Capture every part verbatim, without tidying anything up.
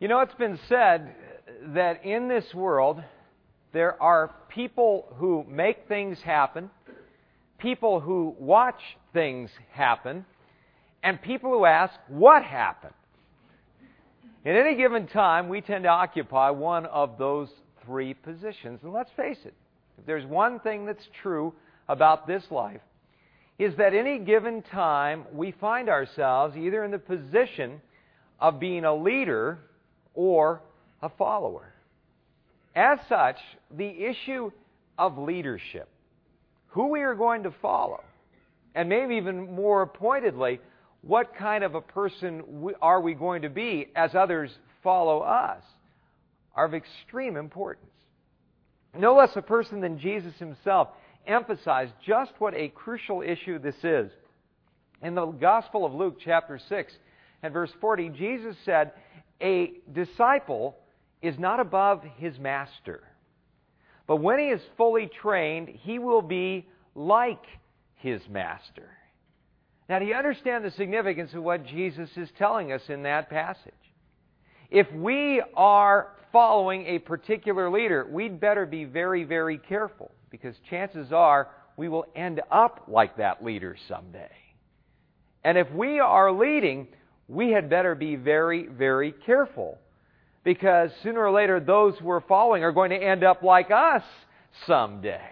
You know, it's been said that in this world there are people who make things happen, people who watch things happen, and people who ask, what happened? At any given time, we tend to occupy one of those three positions. And let's face it, if there's one thing that's true about this life, is that any given time we find ourselves either in the position of being a leader or a follower. As such, the issue of leadership, who we are going to follow, and maybe even more pointedly, what kind of a person are we going to be as others follow us, are of extreme importance. No less a person than Jesus himself emphasized just what a crucial issue this is. In the Gospel of Luke, chapter six, and verse forty, Jesus said, "A disciple is not above his master, but when he is fully trained, he will be like his master." Now, do you understand the significance of what Jesus is telling us in that passage? If we are following a particular leader, we'd better be very, very careful, because chances are we will end up like that leader someday. And if we are leading, we had better be very, very careful, because sooner or later those who are following are going to end up like us someday.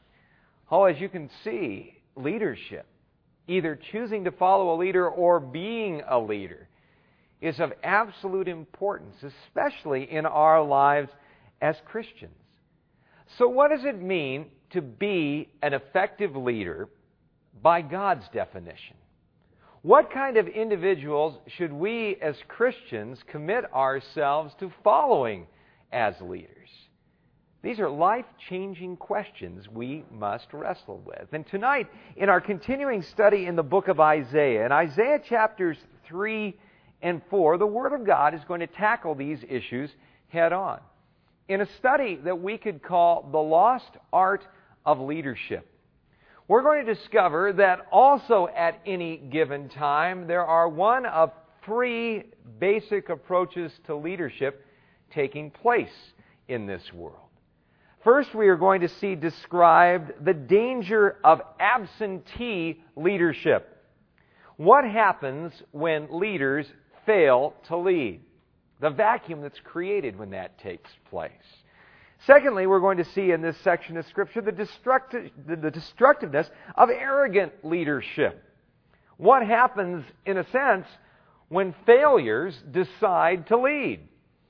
Oh, as you can see, leadership, either choosing to follow a leader or being a leader, is of absolute importance, especially in our lives as Christians. So what does it mean to be an effective leader by God's definition? What kind of individuals should we as Christians commit ourselves to following as leaders? These are life-changing questions we must wrestle with. And tonight, in our continuing study in the book of Isaiah, in Isaiah chapters three and four, the Word of God is going to tackle these issues head-on. In a study that we could call The Lost Art of Leadership, we're going to discover that also at any given time, there are one of three basic approaches to leadership taking place in this world. First, we are going to see described the danger of absentee leadership. What happens when leaders fail to lead? The vacuum that's created when that takes place. Secondly, we're going to see in this section of Scripture the, destructi- the destructiveness of arrogant leadership. What happens, in a sense, when failures decide to lead?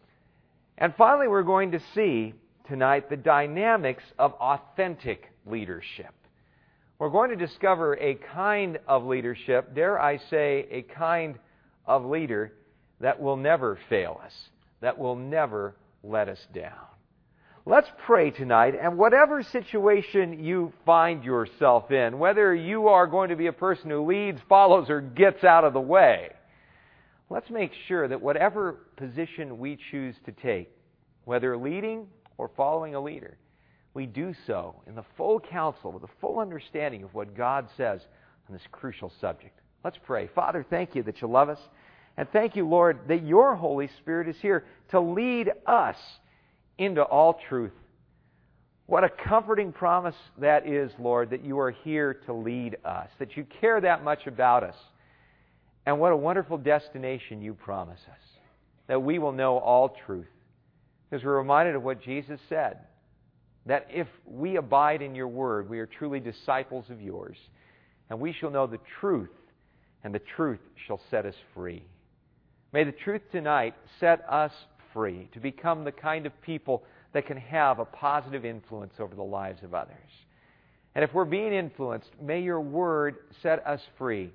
And finally, we're going to see tonight the dynamics of authentic leadership. We're going to discover a kind of leadership, dare I say, a kind of leader that will never fail us, that will never let us down. Let's pray tonight, and whatever situation you find yourself in, whether you are going to be a person who leads, follows, or gets out of the way, let's make sure that whatever position we choose to take, whether leading or following a leader, we do so in the full counsel, with the full understanding of what God says on this crucial subject. Let's pray. Father, thank you that you love us, and thank you, Lord, that your Holy Spirit is here to lead us into all truth. What a comforting promise that is, Lord, that you are here to lead us, that you care that much about us. And what a wonderful destination you promise us, that we will know all truth. Because we're reminded of what Jesus said, that if we abide in your word, we are truly disciples of yours, and we shall know the truth, and the truth shall set us free. May the truth tonight set us free to become the kind of people that can have a positive influence over the lives of others. And if we're being influenced, may your word set us free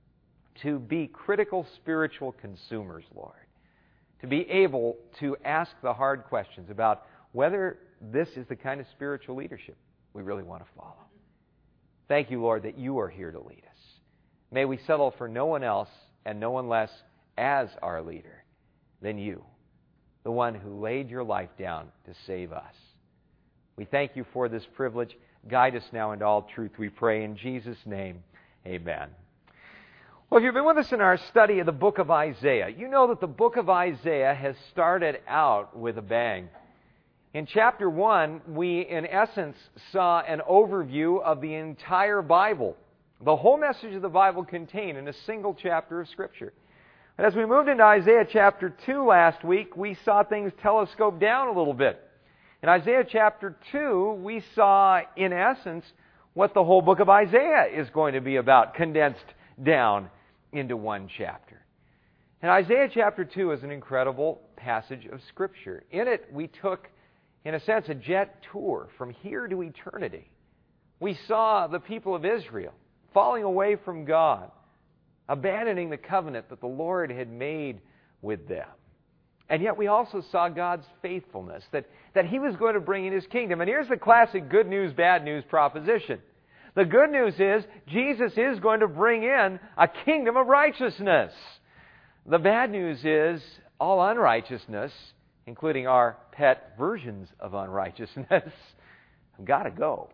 to be critical spiritual consumers, Lord. To be able to ask the hard questions about whether this is the kind of spiritual leadership we really want to follow. Thank you, Lord, that you are here to lead us. May we settle for no one else and no one less as our leader than you, the one who laid your life down to save us. We thank you for this privilege. Guide us now into all truth, we pray in Jesus' name. Amen. Well, if you've been with us in our study of the book of Isaiah, you know that the book of Isaiah has started out with a bang. In chapter one, we, in essence, saw an overview of the entire Bible. The whole message of the Bible contained in a single chapter of Scripture. And as we moved into Isaiah chapter two last week, we saw things telescope down a little bit. In Isaiah chapter two, we saw, in essence, what the whole book of Isaiah is going to be about, condensed down into one chapter. And Isaiah chapter two is an incredible passage of Scripture. In it, we took, in a sense, a jet tour from here to eternity. We saw the people of Israel falling away from God, abandoning the covenant that the Lord had made with them. And yet we also saw God's faithfulness, that, that He was going to bring in His kingdom. And here's the classic good news, bad news proposition. The good news is Jesus is going to bring in a kingdom of righteousness. The bad news is all unrighteousness, including our pet versions of unrighteousness, have got to go.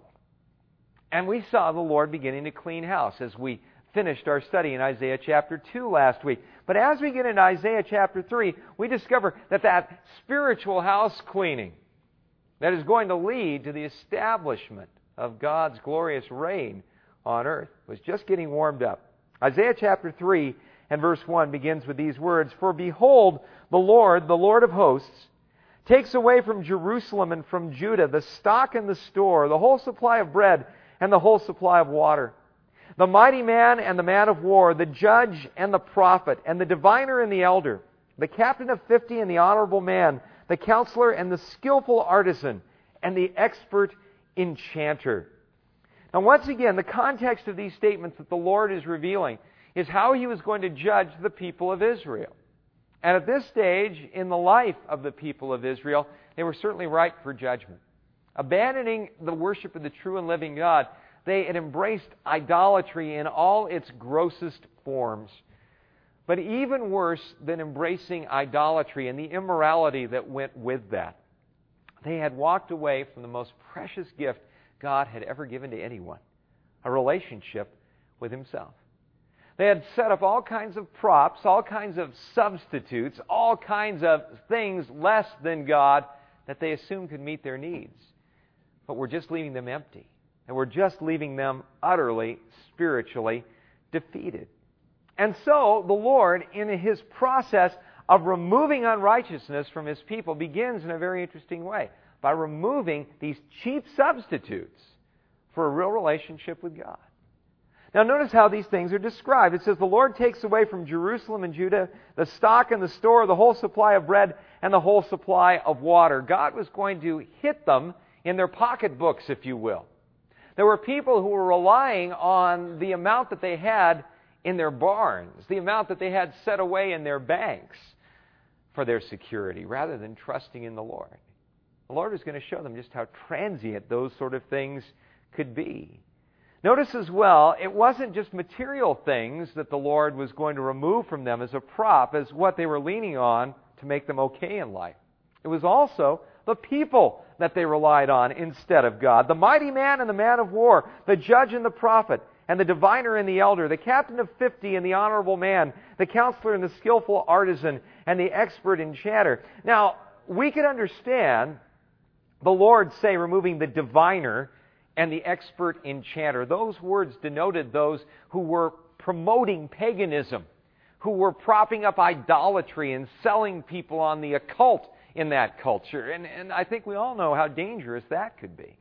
And we saw the Lord beginning to clean house as we finished our study in Isaiah chapter two last week. But as we get into Isaiah chapter three, we discover that that spiritual house cleaning that is going to lead to the establishment of God's glorious reign on earth was just getting warmed up. Isaiah chapter three and verse one begins with these words, "For behold, the Lord, the Lord of hosts, takes away from Jerusalem and from Judah the stock and the store, the whole supply of bread and the whole supply of water. The mighty man and the man of war, the judge and the prophet, and the diviner and the elder, the captain of fifty and the honorable man, the counselor and the skillful artisan, and the expert enchanter." Now, once again, the context of these statements that the Lord is revealing is how He was going to judge the people of Israel. And at this stage in the life of the people of Israel, they were certainly ripe for judgment. Abandoning the worship of the true and living God, they had embraced idolatry in all its grossest forms. But even worse than embracing idolatry and the immorality that went with that, they had walked away from the most precious gift God had ever given to anyone, a relationship with Himself. They had set up all kinds of props, all kinds of substitutes, all kinds of things less than God that they assumed could meet their needs. But were just leaving them empty. And were just leaving them utterly, spiritually defeated. And so, the Lord, in His process of removing unrighteousness from His people, begins in a very interesting way. By removing these cheap substitutes for a real relationship with God. Now notice how these things are described. It says, "The Lord takes away from Jerusalem and Judah the stock and the store, the whole supply of bread and the whole supply of water." God was going to hit them in their pocketbooks, if you will. There were people who were relying on the amount that they had in their barns, the amount that they had set away in their banks for their security, rather than trusting in the Lord. The Lord was going to show them just how transient those sort of things could be. Notice as well, it wasn't just material things that the Lord was going to remove from them as a prop, as what they were leaning on to make them okay in life. It was also the people that they relied on instead of God. The mighty man and the man of war, the judge and the prophet, and the diviner and the elder, the captain of fifty and the honorable man, the counselor and the skillful artisan, and the expert enchanter. Now, we could understand the Lord say removing the diviner and the expert enchanter. Those words denoted those who were promoting paganism, who were propping up idolatry and selling people on the occult in that culture. And, and I think we all know how dangerous that could be.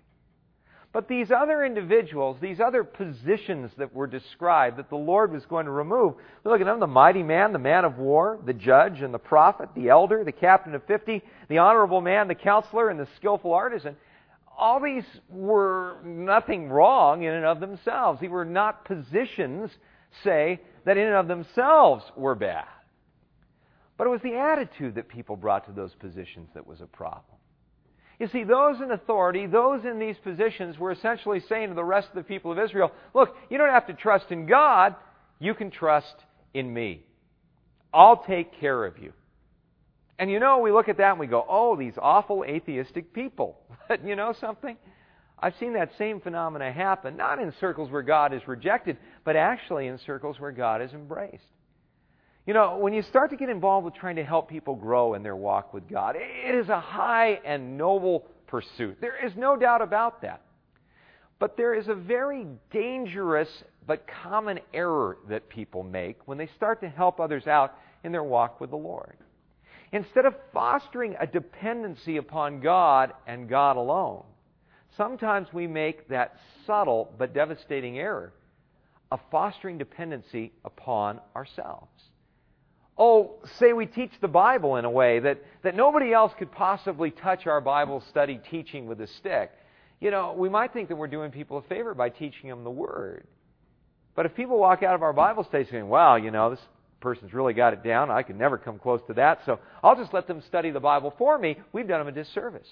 But these other individuals, these other positions that were described that the Lord was going to remove, look at them, the mighty man, the man of war, the judge and the prophet, the elder, the captain of fifty, the honorable man, the counselor, and the skillful artisan. All these were nothing wrong in and of themselves. They were not positions, say, that in and of themselves were bad. But it was the attitude that people brought to those positions that was a problem. You see, those in authority, those in these positions were essentially saying to the rest of the people of Israel, look, you don't have to trust in God, you can trust in me. I'll take care of you. And you know, we look at that and we go, oh, these awful atheistic people. But you know something? I've seen that same phenomena happen, not in circles where God is rejected, but actually in circles where God is embraced. You know, when you start to get involved with trying to help people grow in their walk with God, it is a high and noble pursuit. There is no doubt about that. But there is a very dangerous but common error that people make when they start to help others out in their walk with the Lord. Instead of fostering a dependency upon God and God alone, sometimes we make that subtle but devastating error of fostering dependency upon ourselves. Oh, say we teach the Bible in a way that, that nobody else could possibly touch our Bible study teaching with a stick. You know, we might think that we're doing people a favor by teaching them the Word. But if people walk out of our Bible study saying, wow, you know, this person's really got it down, I could never come close to that, so I'll just let them study the Bible for me, we've done them a disservice.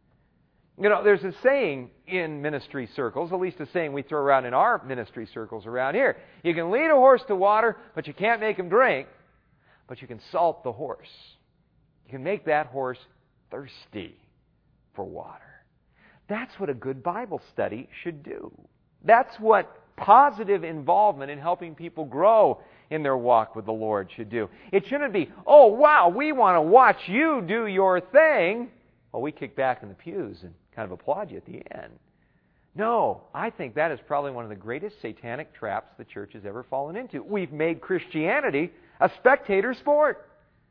You know, there's a saying in ministry circles, at least a saying we throw around in our ministry circles around here. You can lead a horse to water, but you can't make him drink, but you can salt the horse. You can make that horse thirsty for water. That's what a good Bible study should do. That's what positive involvement in helping people grow in their walk with the Lord should do. It shouldn't be, oh, wow, we want to watch you do your thing. Well, we kick back in the pews and kind of applaud you at the end. No, I think that is probably one of the greatest satanic traps the church has ever fallen into. We've made Christianity a spectator sport.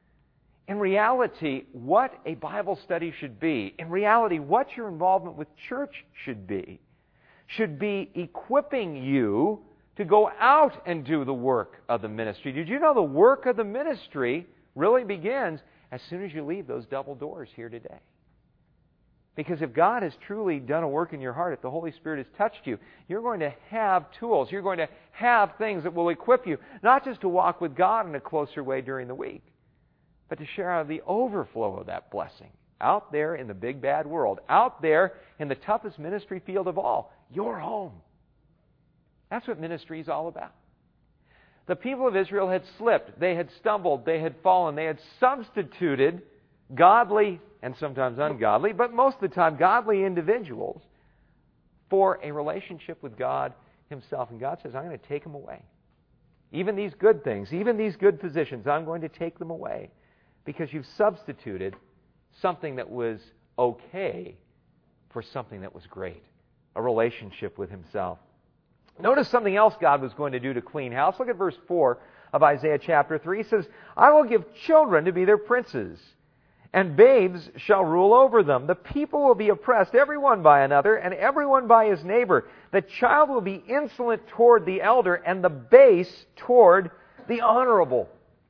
In reality, what a Bible study should be, in reality, what your involvement with church should be, should be equipping you to go out and do the work of the ministry. Did you know the work of the ministry really begins as soon as you leave those double doors here today? Because if God has truly done a work in your heart, if the Holy Spirit has touched you, you're going to have tools. You're going to have things that will equip you, not just to walk with God in a closer way during the week, but to share out of the overflow of that blessing out there in the big bad world, out there in the toughest ministry field of all, your home. That's what ministry is all about. The people of Israel had slipped, they had stumbled, they had fallen, they had substituted godly and sometimes ungodly, but most of the time godly individuals for a relationship with God Himself. And God says, I'm going to take them away. Even these good things, even these good positions, I'm going to take them away because you've substituted something that was okay for something that was great, a relationship with Himself. Notice something else God was going to do to clean house. Look at verse four of Isaiah chapter three. It says, I will give children to be their princes, and babes shall rule over them. The people will be oppressed, everyone by another, and everyone by his neighbor. The child will be insolent toward the elder, and the base toward the honorable.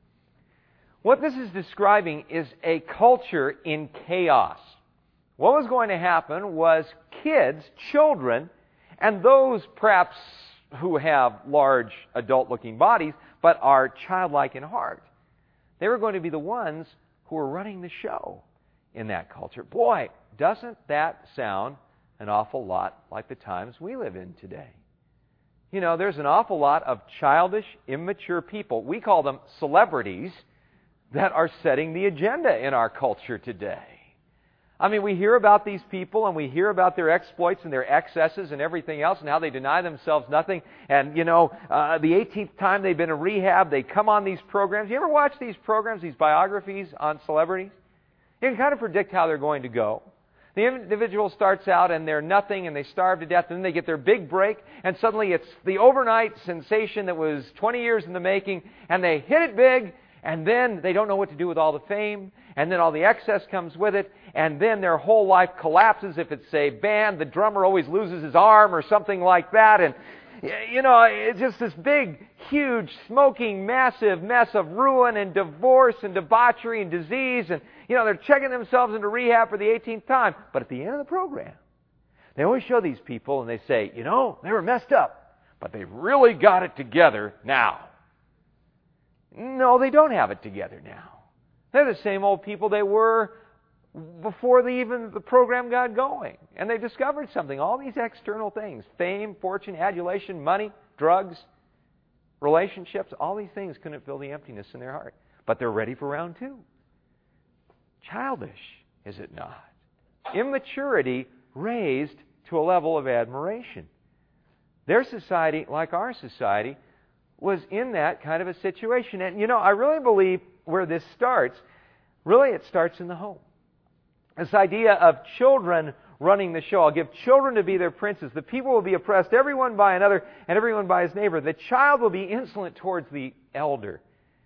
What this is describing is a culture in chaos. What was going to happen was kids, children, and those perhaps who have large adult-looking bodies, but are childlike in heart, they were going to be the ones who are running the show in that culture. Boy, doesn't that sound an awful lot like the times we live in today? You know, there's an awful lot of childish, immature people. We call them celebrities that are setting the agenda in our culture today. I mean, we hear about these people and we hear about their exploits and their excesses and everything else and how they deny themselves nothing. And, you know, uh, the eighteenth time they've been in rehab, they come on these programs. You ever watch these programs, these biographies on celebrities? You can kind of predict how they're going to go. The individual starts out and they're nothing and they starve to death, and then they get their big break, and suddenly it's the overnight sensation that was twenty years in the making, and they hit it big, and then they don't know what to do with all the fame, and then all the excess comes with it, and then their whole life collapses. If it's a band, the drummer always loses his arm or something like that, and you know, it's just this big, huge, smoking, massive mess of ruin and divorce and debauchery and disease, and you know, they're checking themselves into rehab for the eighteenth time. But at the end of the program, they always show these people and they say, you know, they were messed up, but they've really got it together now. No, they don't have it together now. They're the same old people they were before the, even the program got going. And they discovered something. All these external things, fame, fortune, adulation, money, drugs, relationships, all these things couldn't fill the emptiness in their heart. But they're ready for round two. Childish, is it not? Immaturity raised to a level of admiration. Their society, like our society, was in that kind of a situation. And, you know, I really believe where this starts, really it starts in the home. This idea of children running the show. I'll give children to be their princes. The people will be oppressed, everyone by another and everyone by his neighbor. The child will be insolent towards the elder.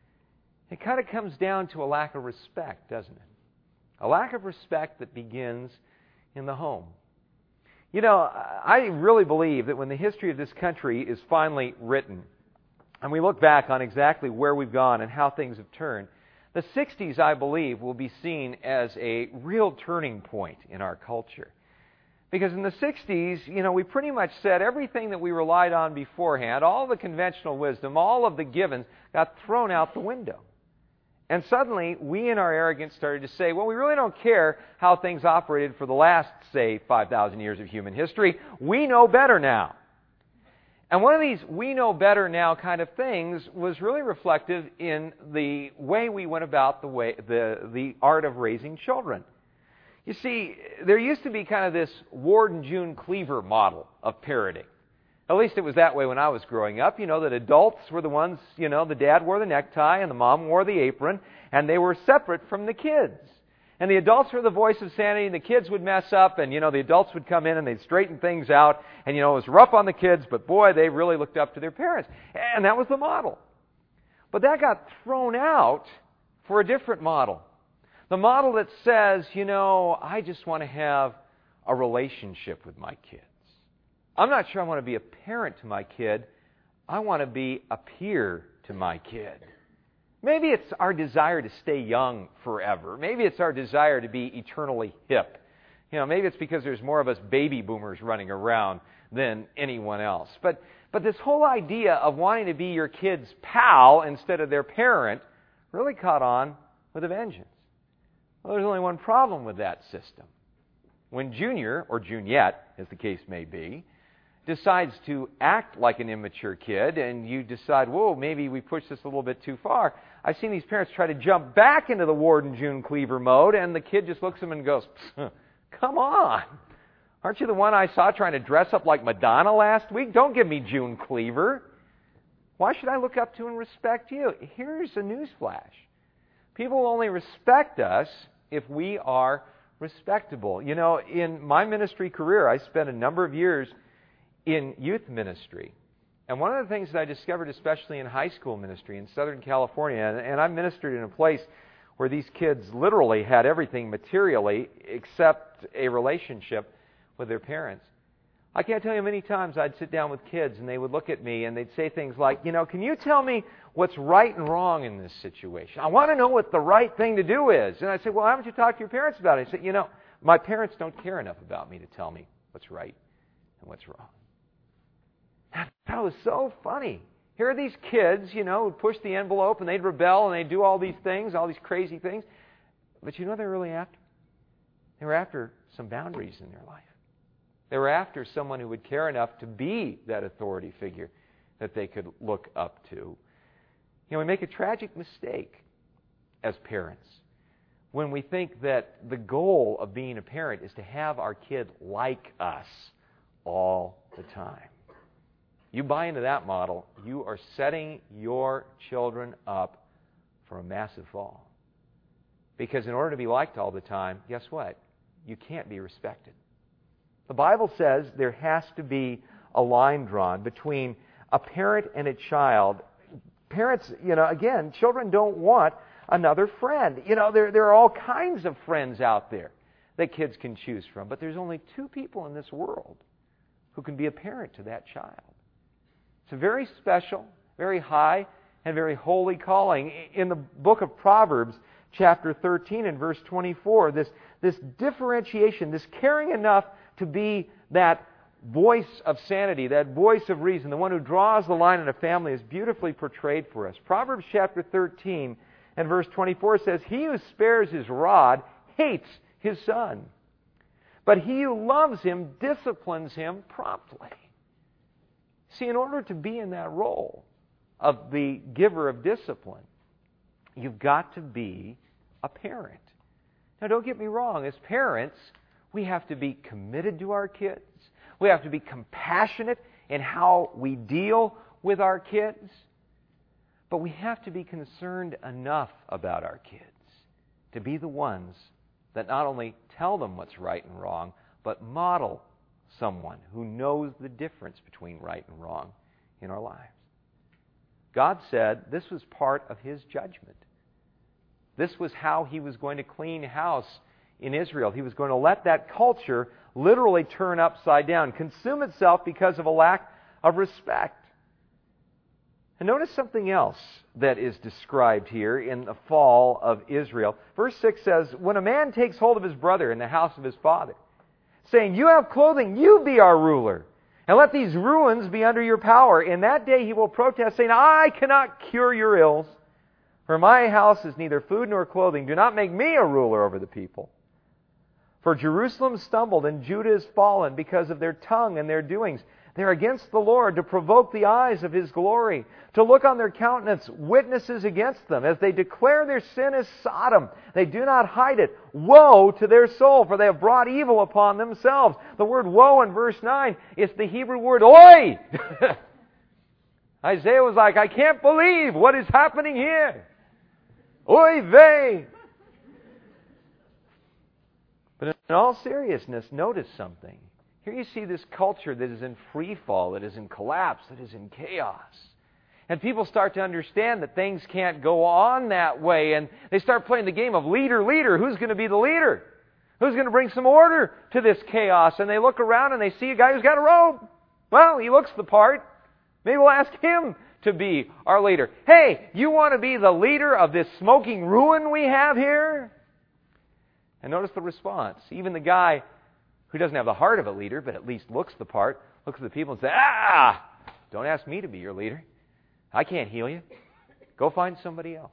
It kind of comes down to a lack of respect, doesn't it? A lack of respect that begins in the home. You know, I really believe that when the history of this country is finally written, and we look back on exactly where we've gone and how things have turned, the sixties, I believe, will be seen as a real turning point in our culture. Because in the sixties, you know, we pretty much said everything that we relied on beforehand, all the conventional wisdom, all of the givens, got thrown out the window. And suddenly, we in our arrogance started to say, well, we really don't care how things operated for the last, say, five thousand years of human history. We know better now. And one of these we know better now kind of things was really reflective in the way we went about the way the, the art of raising children. You see, there used to be kind of this Ward and June Cleaver model of parenting. At least it was that way when I was growing up. You know, that adults were the ones, you know, the dad wore the necktie and the mom wore the apron, and they were separate from the kids. And the adults were the voice of sanity, and the kids would mess up, and, you know, the adults would come in and they'd straighten things out, and, you know, it was rough on the kids, but boy, they really looked up to their parents. And that was the model. But that got thrown out for a different model. The model that says, you know, I just want to have a relationship with my kids. I'm not sure I want to be a parent to my kid. I want to be a peer to my kid. Maybe it's our desire to stay young forever. Maybe it's our desire to be eternally hip. You know, maybe it's because there's more of us baby boomers running around than anyone else. But but this whole idea of wanting to be your kid's pal instead of their parent really caught on with a vengeance. Well, there's only one problem with that system. When Junior, or Juniette, as the case may be, decides to act like an immature kid, and you decide, whoa, maybe we pushed this a little bit too far. I've seen these parents try to jump back into the Ward and June Cleaver mode, and the kid just looks at them and goes, come on. Aren't you the one I saw trying to dress up like Madonna last week? Don't give me June Cleaver. Why should I look up to and respect you? Here's a newsflash. People will only respect us if we are respectable. You know, in my ministry career, I spent a number of years in youth ministry. And one of the things that I discovered, especially in high school ministry in Southern California, and, and I ministered in a place where these kids literally had everything materially except a relationship with their parents. I can't tell you how many times I'd sit down with kids and they would look at me and they'd say things like, you know, can you tell me what's right and wrong in this situation? I want to know what the right thing to do is. And I'd say, well, haven't you talked to your parents about it? I said, you know, my parents don't care enough about me to tell me what's right and what's wrong. That was so funny. Here are these kids, you know, who push the envelope and they'd rebel and they'd do all these things, all these crazy things. But you know what they were really after? They were after some boundaries in their life. They were after someone who would care enough to be that authority figure that they could look up to. You know, we make a tragic mistake as parents when we think that the goal of being a parent is to have our kid like us all the time. You buy into that model, you are setting your children up for a massive fall. Because in order to be liked all the time, guess what? You can't be respected. The Bible says there has to be a line drawn between a parent and a child. Parents, you know, again, children don't want another friend. You know, there, there are all kinds of friends out there that kids can choose from. But there's only two people in this world who can be a parent to that child. It's a very special, very high, and very holy calling. In the book of Proverbs, chapter thirteen and verse twenty-four, this, this differentiation, this caring enough to be that voice of sanity, that voice of reason, the one who draws the line in a family, is beautifully portrayed for us. Proverbs chapter thirteen and verse twenty-four says, "He who spares his rod hates his son, but he who loves him disciplines him promptly." See, in order to be in that role of the giver of discipline, you've got to be a parent. Now, don't get me wrong. As parents, We have to be committed to our kids. We have to be compassionate in how we deal with our kids. But we have to be concerned enough about our kids to be the ones that not only tell them what's right and wrong, but model someone who knows the difference between right and wrong in our lives. God said this was part of His judgment. This was how He was going to clean house in Israel. He was going to let that culture literally turn upside down, consume itself because of a lack of respect. And notice something else that is described here in the fall of Israel. Verse six says, when a man takes hold of his brother in the house of his father, saying, you have clothing, you be our ruler, and let these ruins be under your power. In that day he will protest, saying, I cannot cure your ills, for my house is neither food nor clothing. Do not make me a ruler over the people. For Jerusalem stumbled and Judah is fallen because of their tongue and their doings. They are against the Lord to provoke the eyes of His glory, to look on their countenance witnesses against them, as they declare their sin as Sodom. They do not hide it. Woe to their soul, for they have brought evil upon themselves. The word woe in verse nine is the Hebrew word oi. Isaiah was like, I can't believe what is happening here. Oy vey. But in all seriousness, notice something. Here you see this culture that is in free fall, that is in collapse, that is in chaos. And people start to understand that things can't go on that way. And they start playing the game of leader, leader. Who's going to be the leader? Who's going to bring some order to this chaos? And they look around and they see a guy who's got a robe. Well, he looks the part. Maybe we'll ask him to be our leader. Hey, you want to be the leader of this smoking ruin we have here? And notice the response. Even the guy who doesn't have the heart of a leader, but at least looks the part, looks at the people and says, ah, don't ask me to be your leader. I can't heal you. Go find somebody else.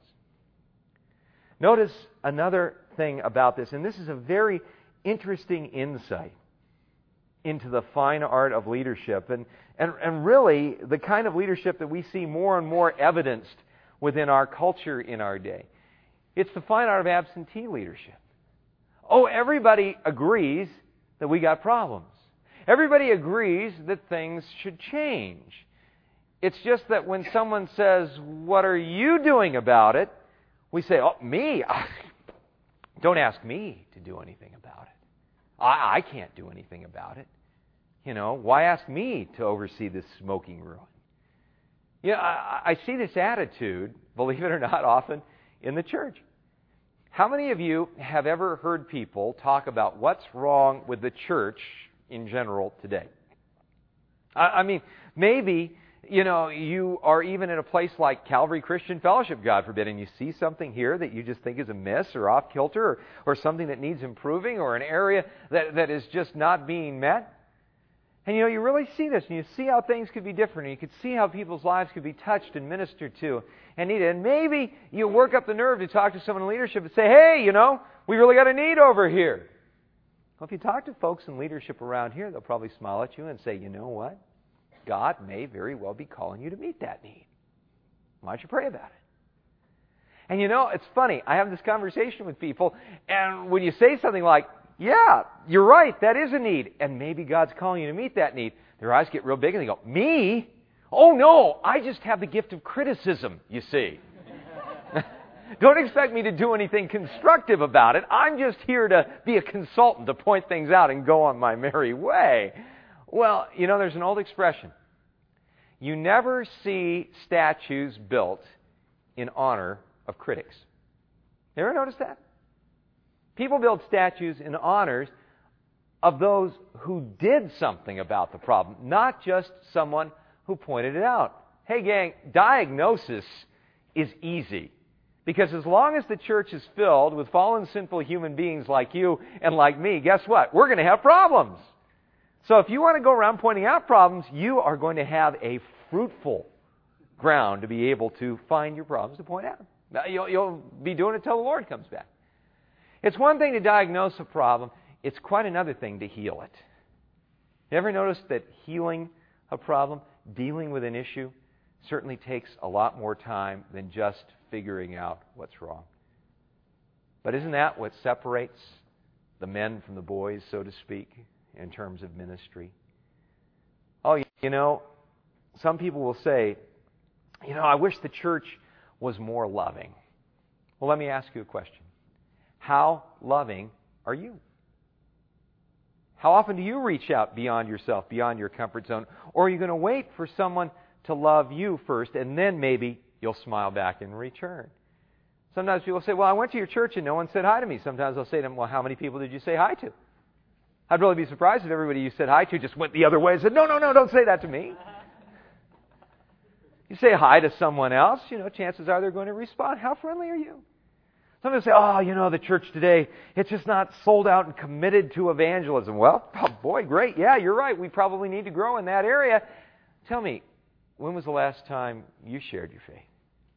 Notice another thing about this, and this is a very interesting insight into the fine art of leadership, and, and, and really the kind of leadership that we see more and more evidenced within our culture in our day. It's the fine art of absentee leadership. Oh, everybody agrees that we got problems. Everybody agrees that things should change. It's just that when someone says, what are you doing about it? We say, oh, me? Don't ask me to do anything about it. I, I can't do anything about it. You know, why ask me to oversee this smoking ruin? You know, I, I see this attitude, believe it or not, often in the church. How many of you have ever heard people talk about what's wrong with the church in general today? I, I mean, maybe, you know, you are even in a place like Calvary Christian Fellowship, God forbid, and you see something here that you just think is amiss or off kilter or, or something that needs improving or an area that, that is just not being met. And you know, you really see this, and you see how things could be different, and you could see how people's lives could be touched and ministered to and needed. And maybe you work up the nerve to talk to someone in leadership and say, hey, you know, we really got a need over here. Well, if you talk to folks in leadership around here, they'll probably smile at you and say, you know what? God may very well be calling you to meet that need. Why don't you pray about it? And you know, it's funny. I have this conversation with people, and when you say something like, yeah, you're right, that is a need, and maybe God's calling you to meet that need, their eyes get real big and they go, me? Oh no, I just have the gift of criticism, you see. Don't expect me to do anything constructive about it. I'm just here to be a consultant, to point things out and go on my merry way. Well, you know, there's an old expression. You never see statues built in honor of critics. You ever notice that? People build statues in honors of those who did something about the problem, not just someone who pointed it out. Hey gang, diagnosis is easy. Because as long as the church is filled with fallen, sinful human beings like you and like me, guess what? We're going to have problems. So if you want to go around pointing out problems, you are going to have a fruitful ground to be able to find your problems to point out. Now, you'll, you'll be doing it until the Lord comes back. It's one thing to diagnose a problem. It's quite another thing to heal it. You ever notice that healing a problem, dealing with an issue, certainly takes a lot more time than just figuring out what's wrong? But isn't that what separates the men from the boys, so to speak, in terms of ministry. Oh, you know, some people will say, you know, I wish the church was more loving. Well, let me ask you a question. How loving are you? How often do you reach out beyond yourself, beyond your comfort zone? Or are you going to wait for someone to love you first, and then maybe you'll smile back in return? Sometimes people say, well, I went to your church and no one said hi to me. Sometimes I'll say to them, well, how many people did you say hi to? I'd really be surprised if everybody you said hi to just went the other way and said, no, no, no, don't say that to me. You say hi to someone else, you know, chances are they're going to respond. How friendly are you? Some people say, oh, you know, the church today, it's just not sold out and committed to evangelism. Well, oh boy, great. Yeah, you're right. We probably need to grow in that area. Tell me, when was the last time you shared your faith?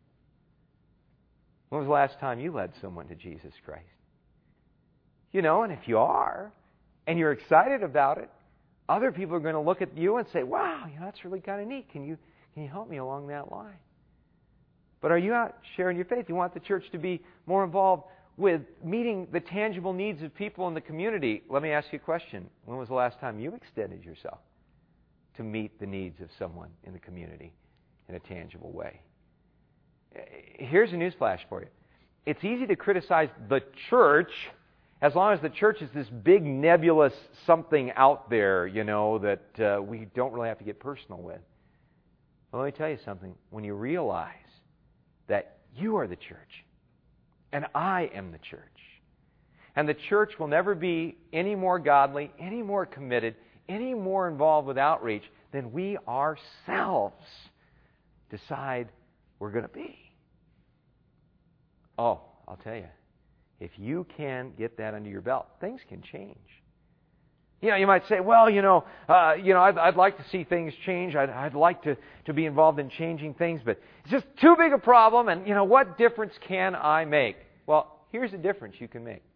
When was the last time you led someone to Jesus Christ? You know, and if you are, and you're excited about it, other people are going to look at you and say, wow, you know, that's really kind of neat. Can you, can you help me along that line? But are you out sharing your faith? You want the church to be more involved with meeting the tangible needs of people in the community. Let me ask you a question. When was the last time you extended yourself to meet the needs of someone in the community in a tangible way? Here's a newsflash for you. It's easy to criticize the church as long as the church is this big nebulous something out there, you know, that uh, we don't really have to get personal with. Well, let me tell you something. When you realize that you are the church, and I am the church, and the church will never be any more godly, any more committed, any more involved with outreach than we ourselves decide we're going to be. Oh, I'll tell you, if you can get that under your belt, things can change. You know, you might say, well, you know, uh, you know, I'd, I'd like to see things change. I'd, I'd like to, to be involved in changing things, but it's just too big a problem, and, you know, what difference can I make? Well, here's a difference you can make.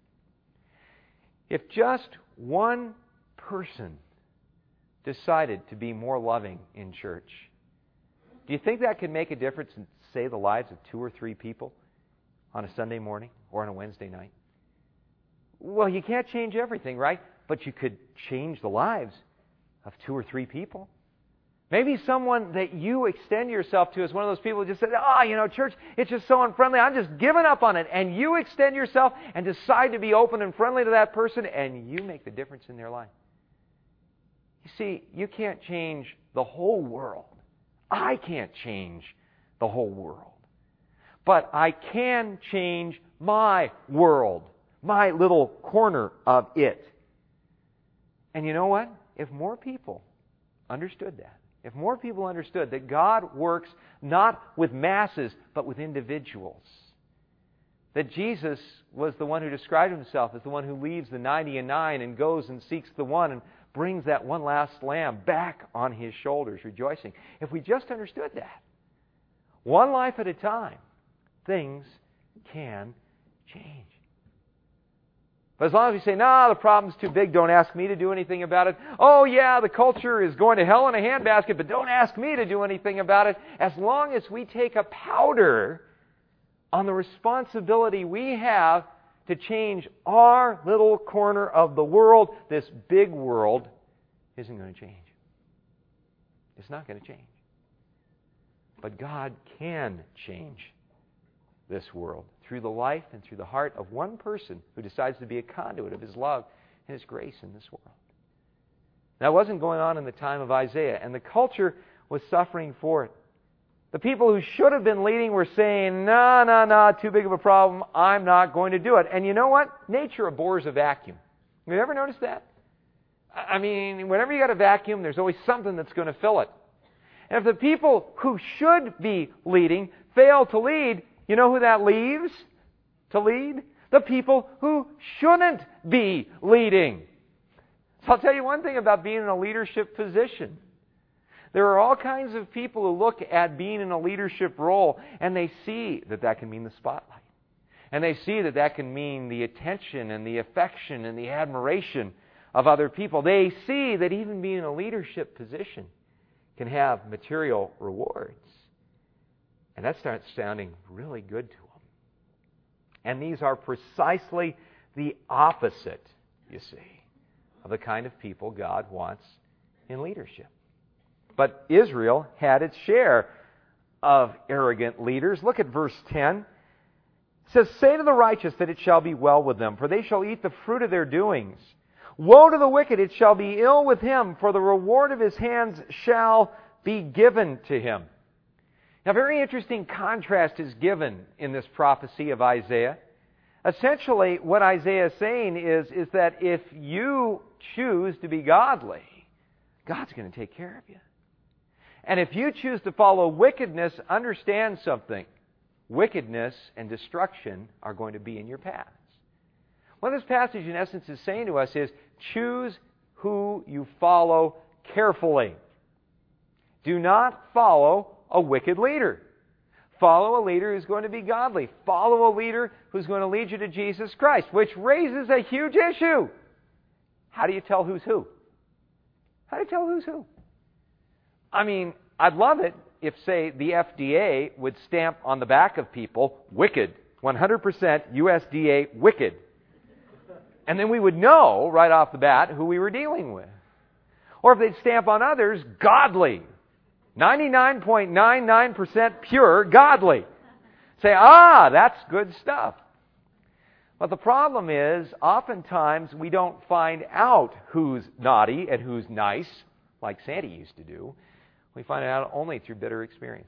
If just one person decided to be more loving in church, do you think that could make a difference in, say, the lives of two or three people on a Sunday morning or on a Wednesday night? Well, you can't change everything, right? But you could change the lives of two or three people. Maybe someone that you extend yourself to is one of those people who just said, oh, you know, church, it's just so unfriendly. I'm just giving up on it. And you extend yourself and decide to be open and friendly to that person, and you make the difference in their life. You see, you can't change the whole world. I can't change the whole world. But I can change my world, my little corner of it. And you know what? If more people understood that, if more people understood that God works not with masses, but with individuals, that Jesus was the one who described himself as the one who leaves the ninety and nine and goes and seeks the one and brings that one last lamb back on his shoulders, rejoicing. If we just understood that, one life at a time, things can change. But as long as we say, no, the problem's too big, don't ask me to do anything about it. Oh, yeah, the culture is going to hell in a handbasket, but don't ask me to do anything about it. As long as we take a powder on the responsibility we have to change our little corner of the world, this big world isn't going to change. It's not going to change. But God can change this world through the life and through the heart of one person who decides to be a conduit of His love and His grace in this world. That wasn't going on in the time of Isaiah, and the culture was suffering for it. The people who should have been leading were saying, no, no, no, too big of a problem, I'm not going to do it. And you know what? Nature abhors a vacuum. Have you ever noticed that? I mean, whenever you got a vacuum, there's always something that's going to fill it. And if the people who should be leading fail to lead, you know who that leaves to lead? The people who shouldn't be leading. So I'll tell you one thing about being in a leadership position. There are all kinds of people who look at being in a leadership role and they see that that can mean the spotlight. And they see that that can mean the attention and the affection and the admiration of other people. They see that even being in a leadership position can have material rewards. And that starts sounding really good to them. And these are precisely the opposite you see, of the kind of people God wants in leadership. But Israel had its share of arrogant leaders. Look at verse ten. It says, "Say to the righteous that it shall be well with them, for they shall eat the fruit of their doings. Woe to the wicked, it shall be ill with him, for the reward of his hands shall be given to him." Now, a very interesting contrast is given in this prophecy of Isaiah. Essentially, what Isaiah is saying is, is that if you choose to be godly, God's going to take care of you. And if you choose to follow wickedness, understand something. Wickedness and destruction are going to be in your paths. What this passage, in essence, is saying to us is, choose who you follow carefully. Do not follow a wicked leader. Follow a leader who's going to be godly. Follow a leader who's going to lead you to Jesus Christ, which raises a huge issue. How do you tell who's who? How do you tell who's who? I mean, I'd love it if, say, the F D A would stamp on the back of people, wicked, one hundred percent U S D A wicked. And then we would know right off the bat who we were dealing with. Or if they'd stamp on others, godly. ninety-nine point nine nine percent pure, godly. Say, ah, that's good stuff. But the problem is, oftentimes we don't find out who's naughty and who's nice, like Sandy used to do. We find it out only through bitter experience.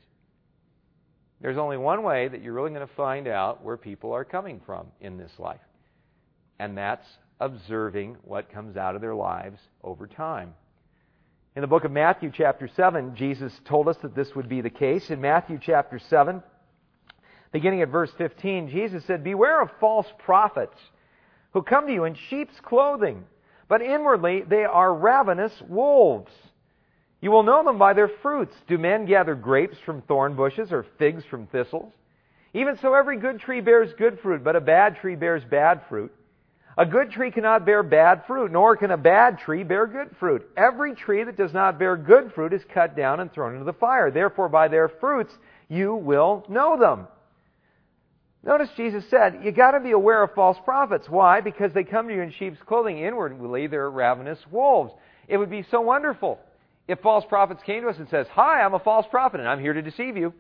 There's only one way that you're really going to find out where people are coming from in this life. And that's observing what comes out of their lives over time. In the book of Matthew chapter seven, Jesus told us that this would be the case. In Matthew chapter seven, beginning at verse fifteen, Jesus said, "Beware of false prophets who come to you in sheep's clothing, but inwardly they are ravenous wolves. You will know them by their fruits. Do men gather grapes from thorn bushes or figs from thistles? Even so, every good tree bears good fruit, but a bad tree bears bad fruit. A good tree cannot bear bad fruit, nor can a bad tree bear good fruit. Every tree that does not bear good fruit is cut down and thrown into the fire. Therefore, by their fruits you will know them." Notice Jesus said, you got to be aware of false prophets. Why? Because they come to you in sheep's clothing. Inwardly, they're ravenous wolves. It would be so wonderful if false prophets came to us and says, "Hi, I'm a false prophet and I'm here to deceive you."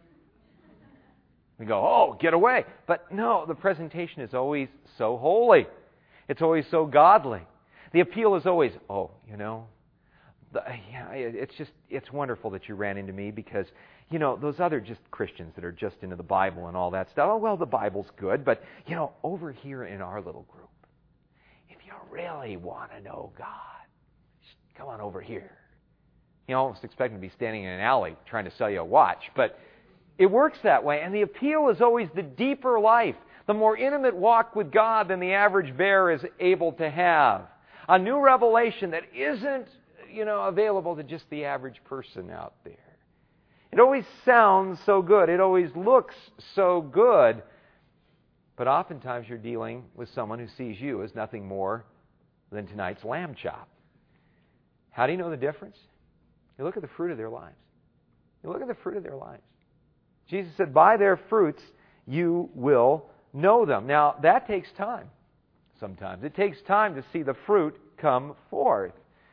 We go, "Oh, get away." But no, the presentation is always so holy. It's always so godly. The appeal is always, "Oh, you know, the, yeah, it's just, it's wonderful that you ran into me because, you know, those other just Christians that are just into the Bible and all that stuff, oh, well, the Bible's good, but, you know, over here in our little group, if you really want to know God, just come on over here." You know, almost expecting to be standing in an alley trying to sell you a watch, but it works that way. And the appeal is always the deeper life, the more intimate walk with God than the average bear is able to have. A new revelation that isn't, you know, available to just the average person out there. It always sounds so good. It always looks so good. But oftentimes you're dealing with someone who sees you as nothing more than tonight's lamb chop. How do you know the difference? You look at the fruit of their lives. You look at the fruit of their lives. Jesus said, "By their fruits you will know them." Now, that takes time sometimes. It takes time to see the fruit come forth.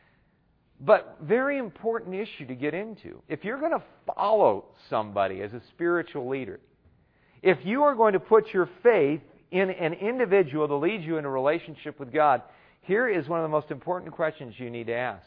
But very important issue to get into. If you're going to follow somebody as a spiritual leader, if you are going to put your faith in an individual to lead you in a relationship with God, here is one of the most important questions you need to ask.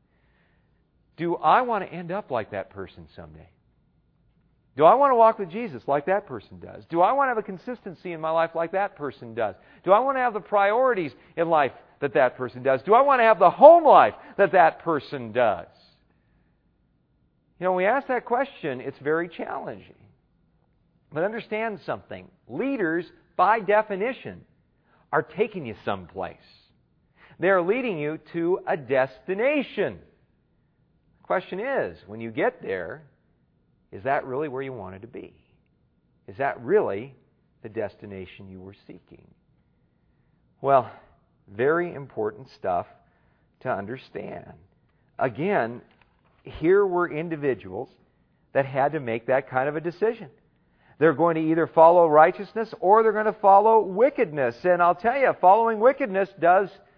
Do I want to end up like that person someday? Do I want to walk with Jesus like that person does? Do I want to have a consistency in my life like that person does? Do I want to have the priorities in life that that person does? Do I want to have the home life that that person does? You know, when we ask that question, it's very challenging. But understand something. Leaders, by definition, are taking you someplace. They're leading you to a destination. The question is, when you get there, is that really where you wanted to be? Is that really the destination you were seeking? Well, very important stuff to understand. Again, here were individuals that had to make that kind of a decision. They're going to either follow righteousness or they're going to follow wickedness. And I'll tell you, following wickedness does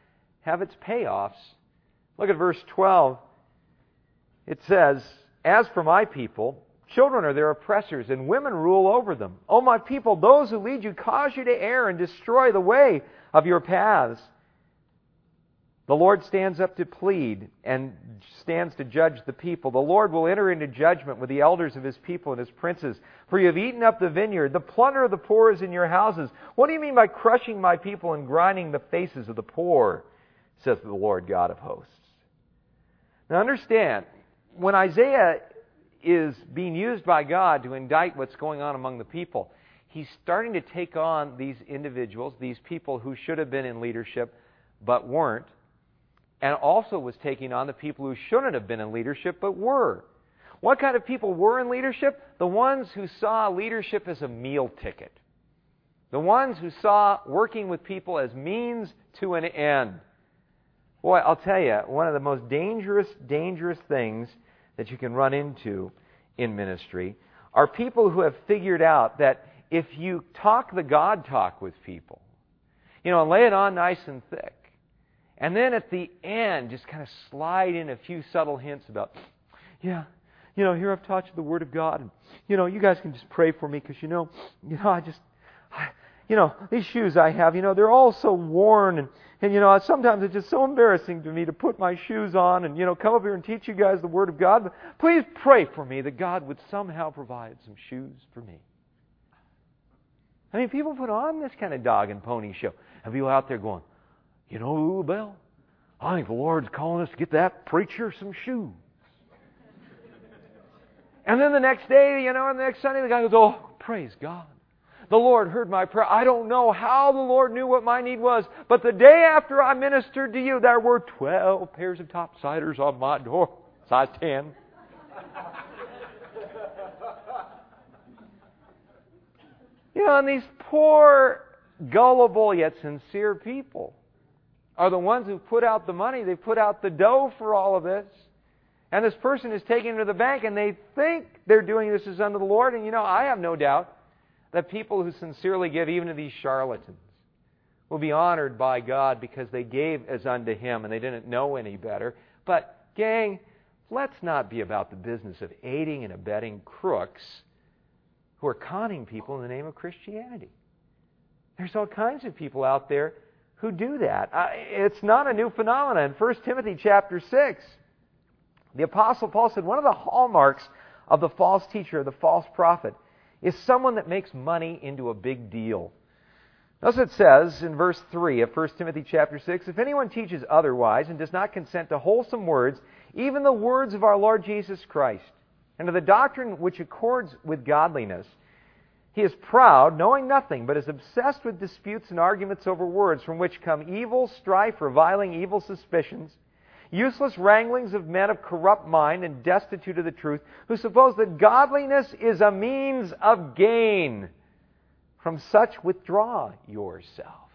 have its payoffs. Look at verse twelve. It says, "As for my people, children are their oppressors, and women rule over them. O my people, those who lead you cause you to err and destroy the way of your paths. The Lord stands up to plead and stands to judge the people. The Lord will enter into judgment with the elders of His people and His princes. For you have eaten up the vineyard. The plunder of the poor is in your houses. What do you mean by crushing my people and grinding the faces of the poor? Says the Lord God of hosts." Now understand, when Isaiah is being used by God to indict what's going on among the people, he's starting to take on these individuals, these people who should have been in leadership but weren't, and also was taking on the people who shouldn't have been in leadership but were. What kind of people were in leadership? The ones who saw leadership as a meal ticket. The ones who saw working with people as means to an end. Boy, I'll tell you, one of the most dangerous, dangerous things that you can run into in ministry are people who have figured out that if you talk the God talk with people, you know, and lay it on nice and thick, and then at the end, just kind of slide in a few subtle hints about, yeah, you know, here I've taught you the Word of God, and, you know, you guys can just pray for me because, you know, you know, I just, I, you know, these shoes I have, you know, they're all so worn, and, and, you know, sometimes it's just so embarrassing to me to put my shoes on and, you know, come up here and teach you guys the Word of God, but please pray for me that God would somehow provide some shoes for me. I mean, people put on this kind of dog and pony show, and people out there going, you know, Lulu Bell, I think the Lord's calling us to get that preacher some shoes. And then the next day, you know, and the next Sunday, the guy goes, oh, praise God. The Lord heard my prayer. I don't know how the Lord knew what my need was, but the day after I ministered to you, there were twelve pairs of topsiders on my door, size ten. You know, and these poor, gullible yet sincere people are the ones who put out the money. They put out the dough for all of this. And this person is taken to the bank and they think they're doing this as unto the Lord. And you know, I have no doubt that people who sincerely give, even to these charlatans, will be honored by God because they gave as unto Him and they didn't know any better. But, gang, let's not be about the business of aiding and abetting crooks who are conning people in the name of Christianity. There's all kinds of people out there who do that. Uh, it's not a new phenomenon. In First Timothy chapter six, the Apostle Paul said one of the hallmarks of the false teacher, the false prophet, is someone that makes money into a big deal. Thus it says in verse three of First Timothy chapter six, if anyone teaches otherwise and does not consent to wholesome words, even the words of our Lord Jesus Christ, and to the doctrine which accords with godliness, he is proud, knowing nothing, but is obsessed with disputes and arguments over words, from which come evil strife, reviling, evil suspicions, useless wranglings of men of corrupt mind and destitute of the truth, who suppose that godliness is a means of gain. From such withdraw yourself.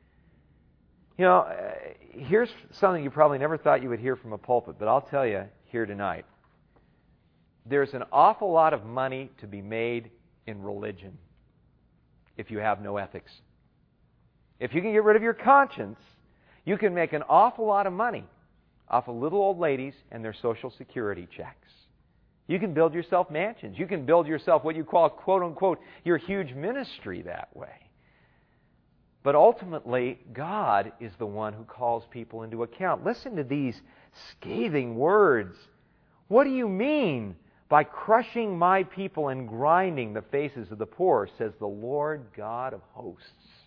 You know, here's something you probably never thought you would hear from a pulpit, but I'll tell you here tonight. There's an awful lot of money to be made in religion if you have no ethics. If you can get rid of your conscience, you can make an awful lot of money off of little old ladies and their Social Security checks. You can build yourself mansions. You can build yourself what you call, quote unquote, your huge ministry that way. But ultimately, God is the one who calls people into account. Listen to these scathing words. What do you mean by crushing my people and grinding the faces of the poor, says the Lord God of hosts.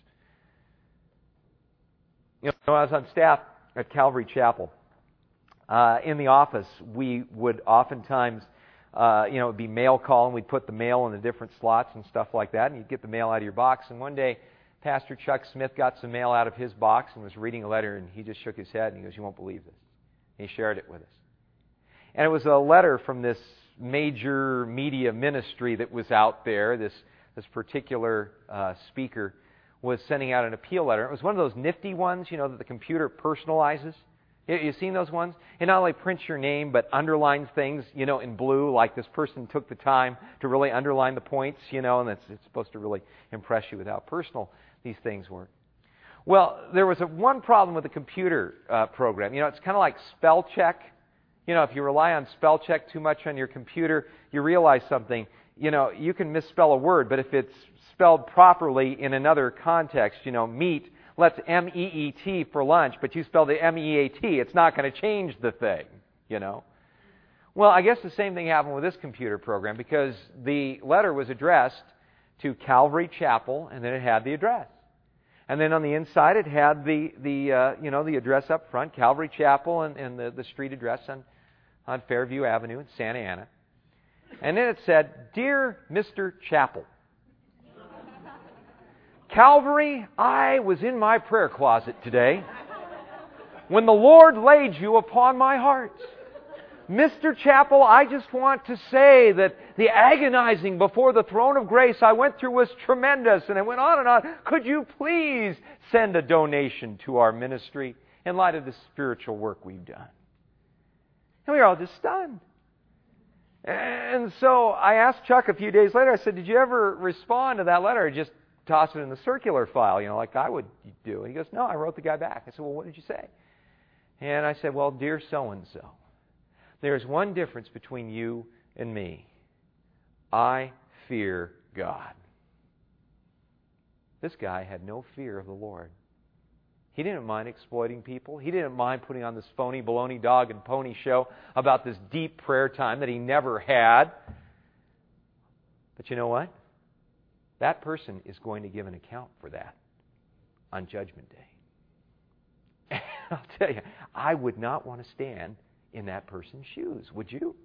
You know, I was on staff at Calvary Chapel. Uh, in the office, we would oftentimes, uh, you know, it would be mail call, and we'd put the mail in the different slots and stuff like that, and you'd get the mail out of your box. And one day, Pastor Chuck Smith got some mail out of his box and was reading a letter, and he just shook his head, and he goes, "You won't believe this." And he shared it with us. And it was a letter from this major media ministry that was out there. This this particular uh, speaker was sending out an appeal letter. It was one of those nifty ones, you know, that the computer personalizes. You, you've seen those ones? It not only prints your name, but underlines things, you know, in blue, like this person took the time to really underline the points, you know, and it's, it's supposed to really impress you with how personal these things were. Well, there was a, one problem with the computer uh, program. You know, it's kind of like spell check. You know, if you rely on spell check too much on your computer, you realize something. You know, you can misspell a word, but if it's spelled properly in another context, you know, meat, let's M E E T for lunch, but you spell the M E A T, it's not going to change the thing, you know. Well, I guess the same thing happened with this computer program, because the letter was addressed to Calvary Chapel, and then it had the address. And then on the inside, it had the, the uh, you know, the address up front, Calvary Chapel, and, and the, the street address on, on Fairview Avenue in Santa Ana. And then it said, "Dear Mister Chapel, Calvary, I was in my prayer closet today when the Lord laid you upon my heart. Mister Chapel, I just want to say that the agonizing before the throne of grace I went through was tremendous." And it went on and on. "Could you please send a donation to our ministry in light of the spiritual work we've done?" And we were all just stunned. And so I asked Chuck a few days later, I said, "Did you ever respond to that letter or just toss it in the circular file, you know, like I would do?" And he goes, "No, I wrote the guy back." I said, "Well, what did you say?" And I said, "Well, dear so-and-so, there's one difference between you and me. I fear God." This guy had no fear of the Lord. He didn't mind exploiting people. He didn't mind putting on this phony baloney dog and pony show about this deep prayer time that he never had. But you know what? That person is going to give an account for that on Judgment Day. And I'll tell you, I would not want to stand in that person's shoes, would you?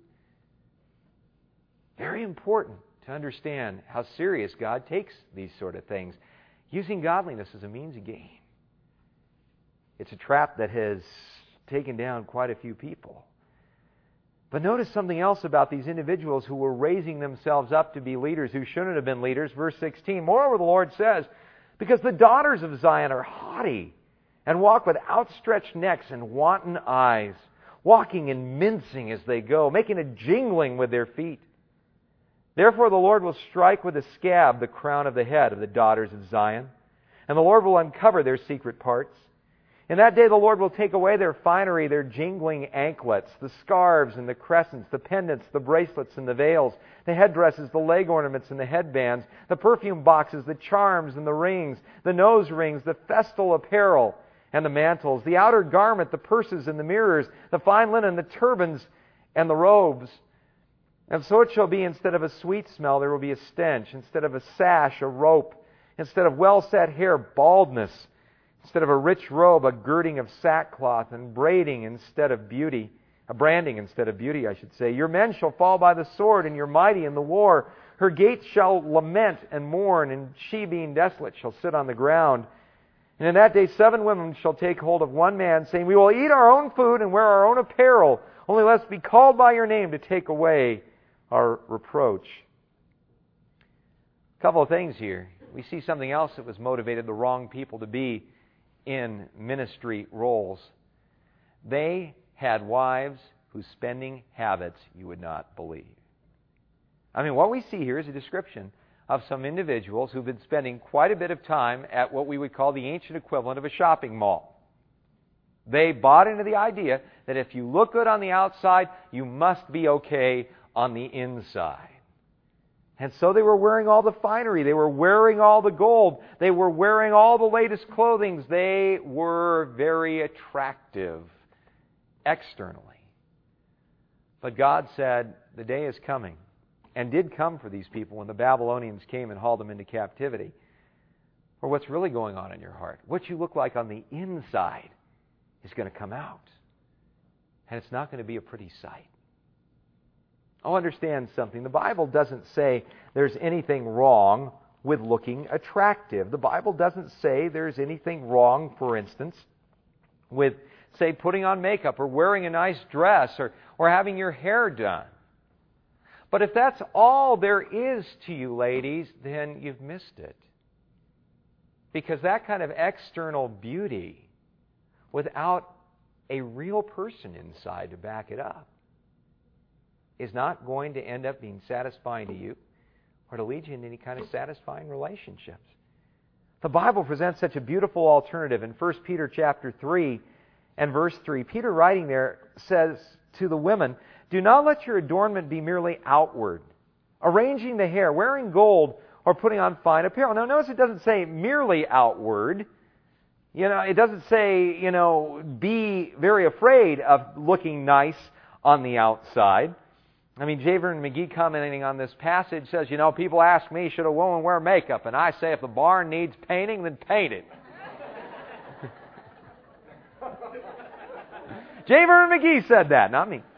Very important to understand how serious God takes these sort of things. Using godliness as a means of gain. It's a trap that has taken down quite a few people. But notice something else about these individuals who were raising themselves up to be leaders who shouldn't have been leaders. Verse sixteen, "Moreover, the Lord says, because the daughters of Zion are haughty and walk with outstretched necks and wanton eyes, walking and mincing as they go, making a jingling with their feet. Therefore the Lord will strike with a scab the crown of the head of the daughters of Zion, and the Lord will uncover their secret parts. In that day the Lord will take away their finery, their jingling anklets, the scarves and the crescents, the pendants, the bracelets and the veils, the headdresses, the leg ornaments and the headbands, the perfume boxes, the charms and the rings, the nose rings, the festal apparel and the mantles, the outer garment, the purses and the mirrors, the fine linen, the turbans and the robes. And so it shall be, instead of a sweet smell, there will be a stench. Instead of a sash, a rope. Instead of well-set hair, baldness. Instead of a rich robe, a girding of sackcloth, and braiding instead of beauty, a branding instead of beauty, I should say. Your men shall fall by the sword, and your mighty in the war. Her gates shall lament and mourn, and she, being desolate, shall sit on the ground. And in that day seven women shall take hold of one man, saying, We will eat our own food and wear our own apparel, only lest be called by your name to take away our reproach." A couple of things here. We see something else that was motivated the wrong people to be in ministry roles. They had wives whose spending habits you would not believe. I mean, what we see here is a description of some individuals who've been spending quite a bit of time at what we would call the ancient equivalent of a shopping mall. They bought into the idea that if you look good on the outside, you must be okay on the inside. And so they were wearing all the finery. They were wearing all the gold. They were wearing all the latest clothing. They were very attractive externally. But God said, the day is coming, and did come for these people when the Babylonians came and hauled them into captivity, or what's really going on in your heart. What you look like on the inside is going to come out. And it's not going to be a pretty sight. Oh, understand something. The Bible doesn't say there's anything wrong with looking attractive. The Bible doesn't say there's anything wrong, for instance, with, say, putting on makeup or wearing a nice dress or, or having your hair done. But if that's all there is to you, ladies, then you've missed it. Because that kind of external beauty, without a real person inside to back it up, is not going to end up being satisfying to you or to lead you into any kind of satisfying relationships. The Bible presents such a beautiful alternative. In First Peter chapter three and verse three, Peter writing there says to the women, "Do not let your adornment be merely outward, arranging the hair, wearing gold, or putting on fine apparel." Now notice it doesn't say merely outward. You know, it doesn't say, you know, be very afraid of looking nice on the outside. I mean, J. Vernon McGee, commenting on this passage, says, you know, people ask me, should a woman wear makeup? And I say, if the barn needs painting, then paint it. J. Vernon McGee said that, not me.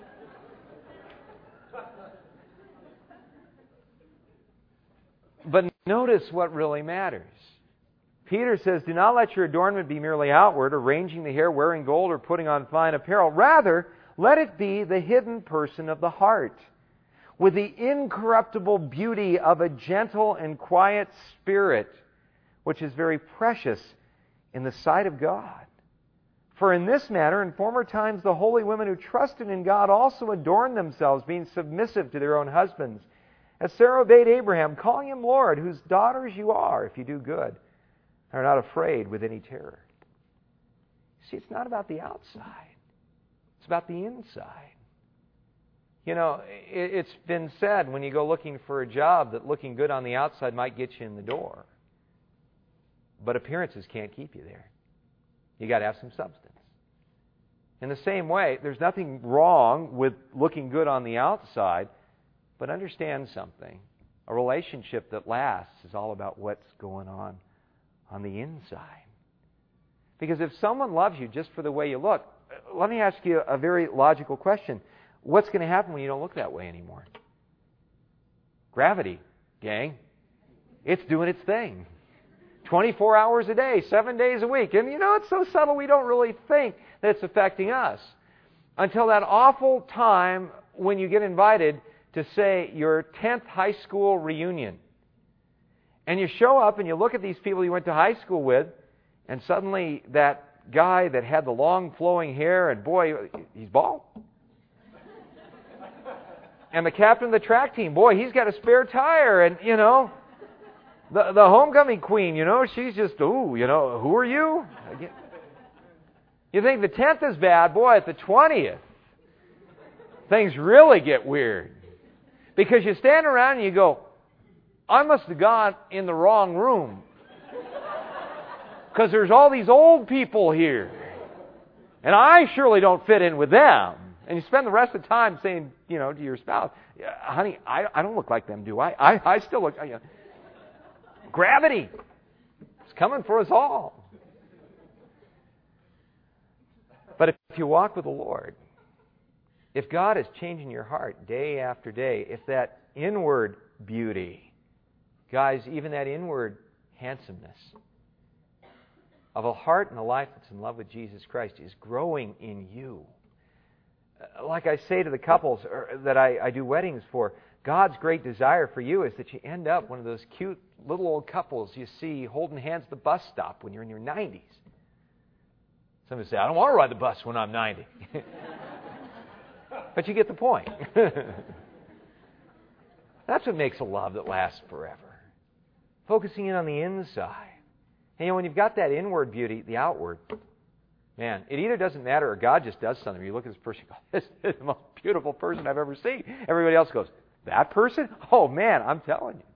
But notice what really matters. Peter says, do not let your adornment be merely outward, arranging the hair, wearing gold, or putting on fine apparel. Rather, let it be the hidden person of the heart, with the incorruptible beauty of a gentle and quiet spirit, which is very precious in the sight of God. For in this manner, in former times, the holy women who trusted in God also adorned themselves, being submissive to their own husbands. As Sarah obeyed Abraham, calling him Lord, whose daughters you are, if you do good, and are not afraid with any terror. See, it's not about the outside. It's about the inside. You know, it's been said when you go looking for a job that looking good on the outside might get you in the door. But appearances can't keep you there. You got to have some substance. In the same way, there's nothing wrong with looking good on the outside, but understand something. A relationship that lasts is all about what's going on on the inside. Because if someone loves you just for the way you look, let me ask you a very logical question. What's going to happen when you don't look that way anymore? Gravity, gang. It's doing its thing. twenty-four hours a day, seven days a week. And you know, it's so subtle we don't really think that it's affecting us. Until that awful time when you get invited to, say, your tenth high school reunion. And you show up and you look at these people you went to high school with, and suddenly that guy that had the long flowing hair, and boy, he's bald. And the captain of the track team, boy, he's got a spare tire, and, you know, the the homecoming queen, you know, she's just, ooh, you know, who are you? You think the tenth is bad, boy, at the twentieth, things really get weird. Because you stand around and you go, I must have gone in the wrong room. Because there's all these old people here. And I surely don't fit in with them. And you spend the rest of the time saying, you know, to your spouse, honey, I, I don't look like them, do I? I, I still look... You know. Gravity. It's coming for us all. But if you walk with the Lord, if God is changing your heart day after day, if that inward beauty, guys, even that inward handsomeness of a heart and a life that's in love with Jesus Christ is growing in you. Like I say to the couples that I, I do weddings for, God's great desire for you is that you end up one of those cute little old couples you see holding hands at the bus stop when you're in your nineties. Somebody say, I don't want to ride the bus when I'm ninety. But you get the point. That's what makes a love that lasts forever. Focusing in on the inside. And you know, when you've got that inward beauty, the outward, man, it either doesn't matter or God just does something. You look at this person, you go, this is the most beautiful person I've ever seen. Everybody else goes, that person? Oh man, I'm telling you.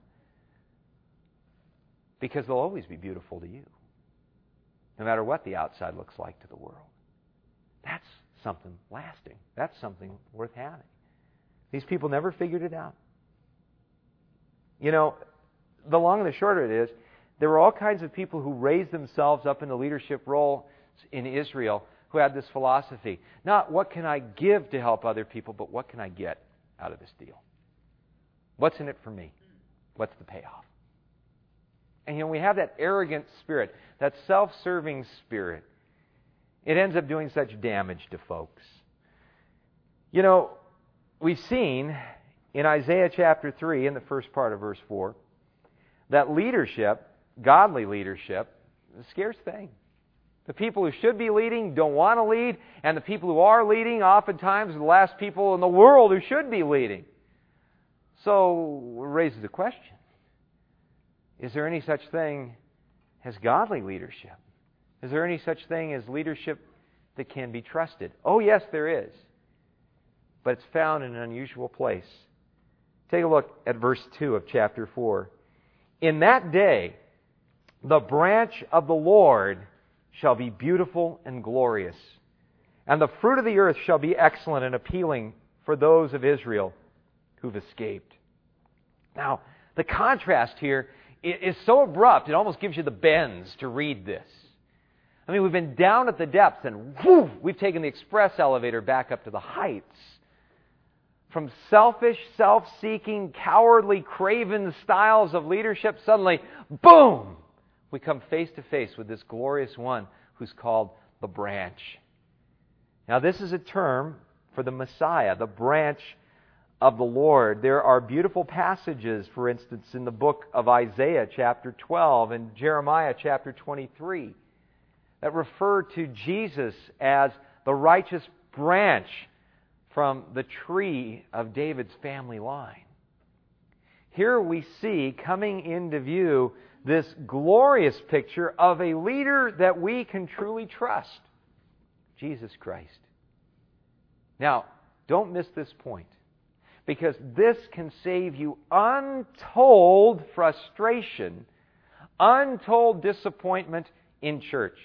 Because they'll always be beautiful to you. No matter what the outside looks like to the world. That's something lasting. That's something worth having. These people never figured it out. You know, the long and the short of it is, there were all kinds of people who raised themselves up in the leadership role in Israel who had this philosophy. Not what can I give to help other people, but what can I get out of this deal? What's in it for me? What's the payoff? And you know, we have that arrogant spirit, that self-serving spirit. It ends up doing such damage to folks. You know, we've seen in Isaiah chapter three, in the first part of verse four, that leadership, godly leadership, is a scarce thing. The people who should be leading don't want to lead, and the people who are leading oftentimes are the last people in the world who should be leading. So it raises the question, is there any such thing has godly leadership. Is there any such thing as leadership that can be trusted? Oh, yes, there is. But it's found in an unusual place. Take a look at verse two of chapter four. In that day, the branch of the Lord shall be beautiful and glorious, and the fruit of the earth shall be excellent and appealing for those of Israel who've escaped. Now, the contrast here is so abrupt, it almost gives you the bends to read this. I mean, we've been down at the depths, and whoo, we've taken the express elevator back up to the heights. From selfish, self-seeking, cowardly, craven styles of leadership, suddenly, boom, we come face to face with this glorious one who's called the branch. Now, this is a term for the Messiah, the branch of the Lord. There are beautiful passages, for instance, in the book of Isaiah chapter twelve and Jeremiah chapter twenty-three that refer to Jesus as the righteous branch from the tree of David's family line. Here we see coming into view this glorious picture of a leader that we can truly trust, Jesus Christ. Now, don't miss this point, because this can save you untold frustration, untold disappointment in church.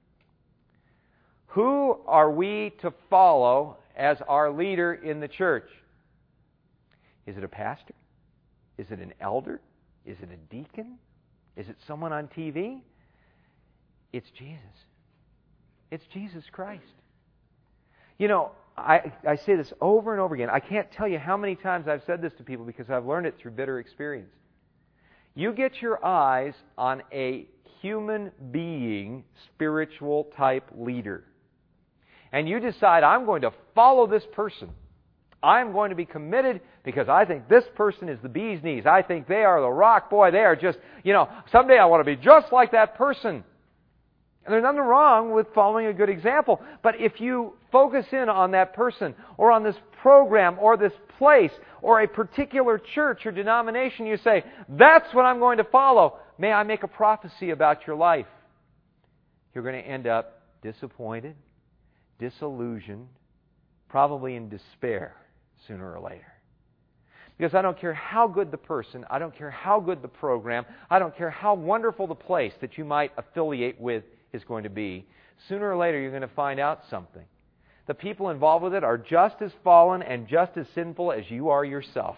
Who are we to follow as our leader in the church? Is it a pastor? Is it an elder? Is it a deacon? Is it someone on T V? It's Jesus. It's Jesus Christ. You know, I, I say this over and over again. I can't tell you how many times I've said this to people because I've learned it through bitter experience. You get your eyes on a human being, spiritual type leader, and you decide, I'm going to follow this person. I'm going to be committed because I think this person is the bee's knees. I think they are the rock. Boy, they are just, you know, someday I want to be just like that person. And there's nothing wrong with following a good example. But if you focus in on that person or on this program or this place or a particular church or denomination, you say, that's what I'm going to follow. May I make a prophecy about your life? You're going to end up disappointed, disillusioned, probably in despair sooner or later. Because I don't care how good the person, I don't care how good the program, I don't care how wonderful the place that you might affiliate with is going to be, sooner or later you're going to find out something. The people involved with it are just as fallen and just as sinful as you are yourself.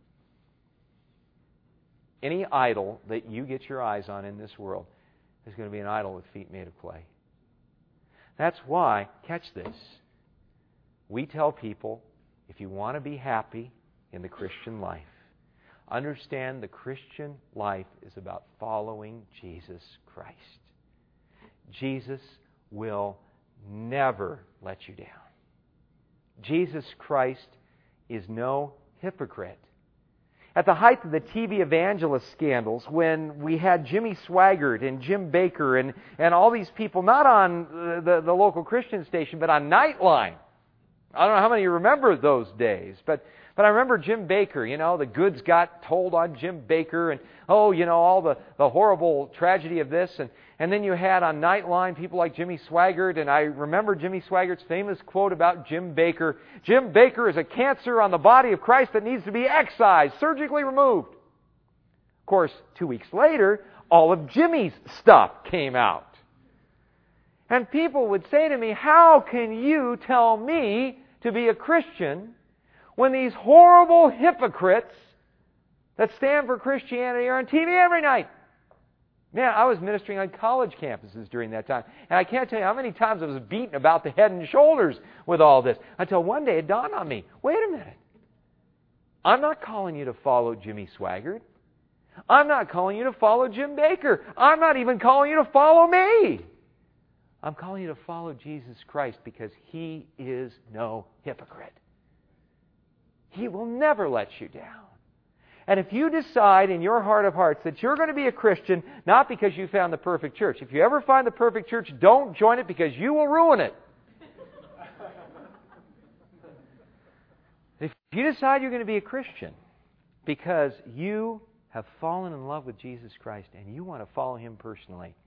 Any idol that you get your eyes on in this world is going to be an idol with feet made of clay. That's why, catch this, we tell people, if you want to be happy in the Christian life, understand the Christian life is about following Jesus Christ. Jesus will never let you down. Jesus Christ is no hypocrite. At the height of the T V evangelist scandals, when we had Jimmy Swaggart and Jim Bakker and, and all these people, not on the, the local Christian station, but on Nightline. I don't know how many of you remember those days, but But I remember Jim Bakker, you know, the goods got told on Jim Bakker and, oh, you know, all the, the horrible tragedy of this. And, and then you had on Nightline people like Jimmy Swaggart, and I remember Jimmy Swaggart's famous quote about Jim Bakker. Jim Bakker is a cancer on the body of Christ that needs to be excised, surgically removed. Of course, two weeks later, all of Jimmy's stuff came out. And people would say to me, how can you tell me to be a Christian when these horrible hypocrites that stand for Christianity are on T V every night? Man, I was ministering on college campuses during that time, and I can't tell you how many times I was beaten about the head and shoulders with all this, until one day it dawned on me, wait a minute. I'm not calling you to follow Jimmy Swaggart. I'm not calling you to follow Jim Bakker. I'm not even calling you to follow me. I'm calling you to follow Jesus Christ because He is no hypocrite. He will never let you down. And if you decide in your heart of hearts that you're going to be a Christian, not because you found the perfect church. If you ever find the perfect church, don't join it because you will ruin it. If you decide you're going to be a Christian because you have fallen in love with Jesus Christ and you want to follow Him personally,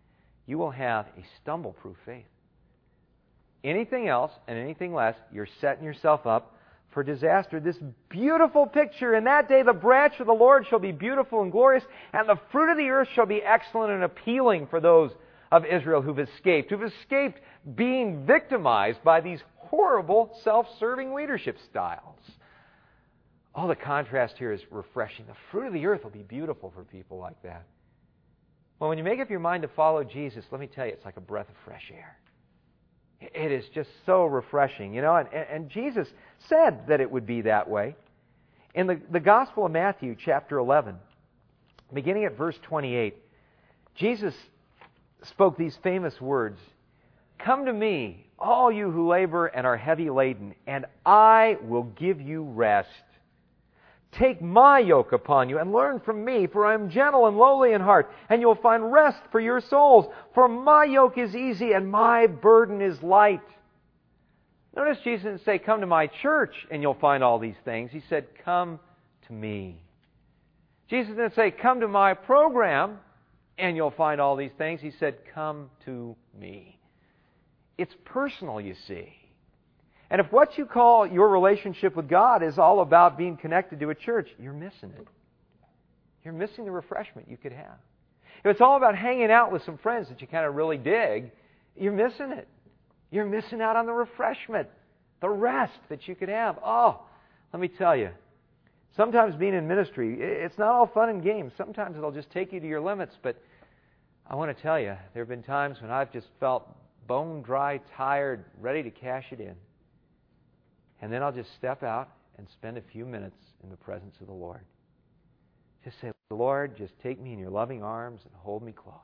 you will have a stumble-proof faith. Anything else and anything less, you're setting yourself up for disaster. This beautiful picture, in that day the branch of the Lord shall be beautiful and glorious, and the fruit of the earth shall be excellent and appealing for those of Israel who've escaped, who've escaped being victimized by these horrible self-serving leadership styles. Oh, the contrast here is refreshing. The fruit of the earth will be beautiful for people like that. Well, when you make up your mind to follow Jesus, let me tell you, it's like a breath of fresh air. It is just so refreshing, you know, and, and Jesus said that it would be that way. In the, the Gospel of Matthew, chapter eleven, beginning at verse twenty-eight, Jesus spoke these famous words, "Come to me, all you who labor and are heavy laden, and I will give you rest. Take my yoke upon you and learn from me, for I am gentle and lowly in heart, and you'll find rest for your souls. For my yoke is easy and my burden is light." Notice Jesus didn't say, "Come to my church and you'll find all these things." He said, "Come to me." Jesus didn't say, "Come to my program and you'll find all these things." He said, "Come to me." It's personal, you see. And if what you call your relationship with God is all about being connected to a church, you're missing it. You're missing the refreshment you could have. If it's all about hanging out with some friends that you kind of really dig, you're missing it. You're missing out on the refreshment, the rest that you could have. Oh, let me tell you, sometimes being in ministry, it's not all fun and games. Sometimes it'll just take you to your limits, but I want to tell you, there have been times when I've just felt bone dry, tired, ready to cash it in. And then I'll just step out and spend a few minutes in the presence of the Lord. Just say, "Lord, just take me in your loving arms and hold me close."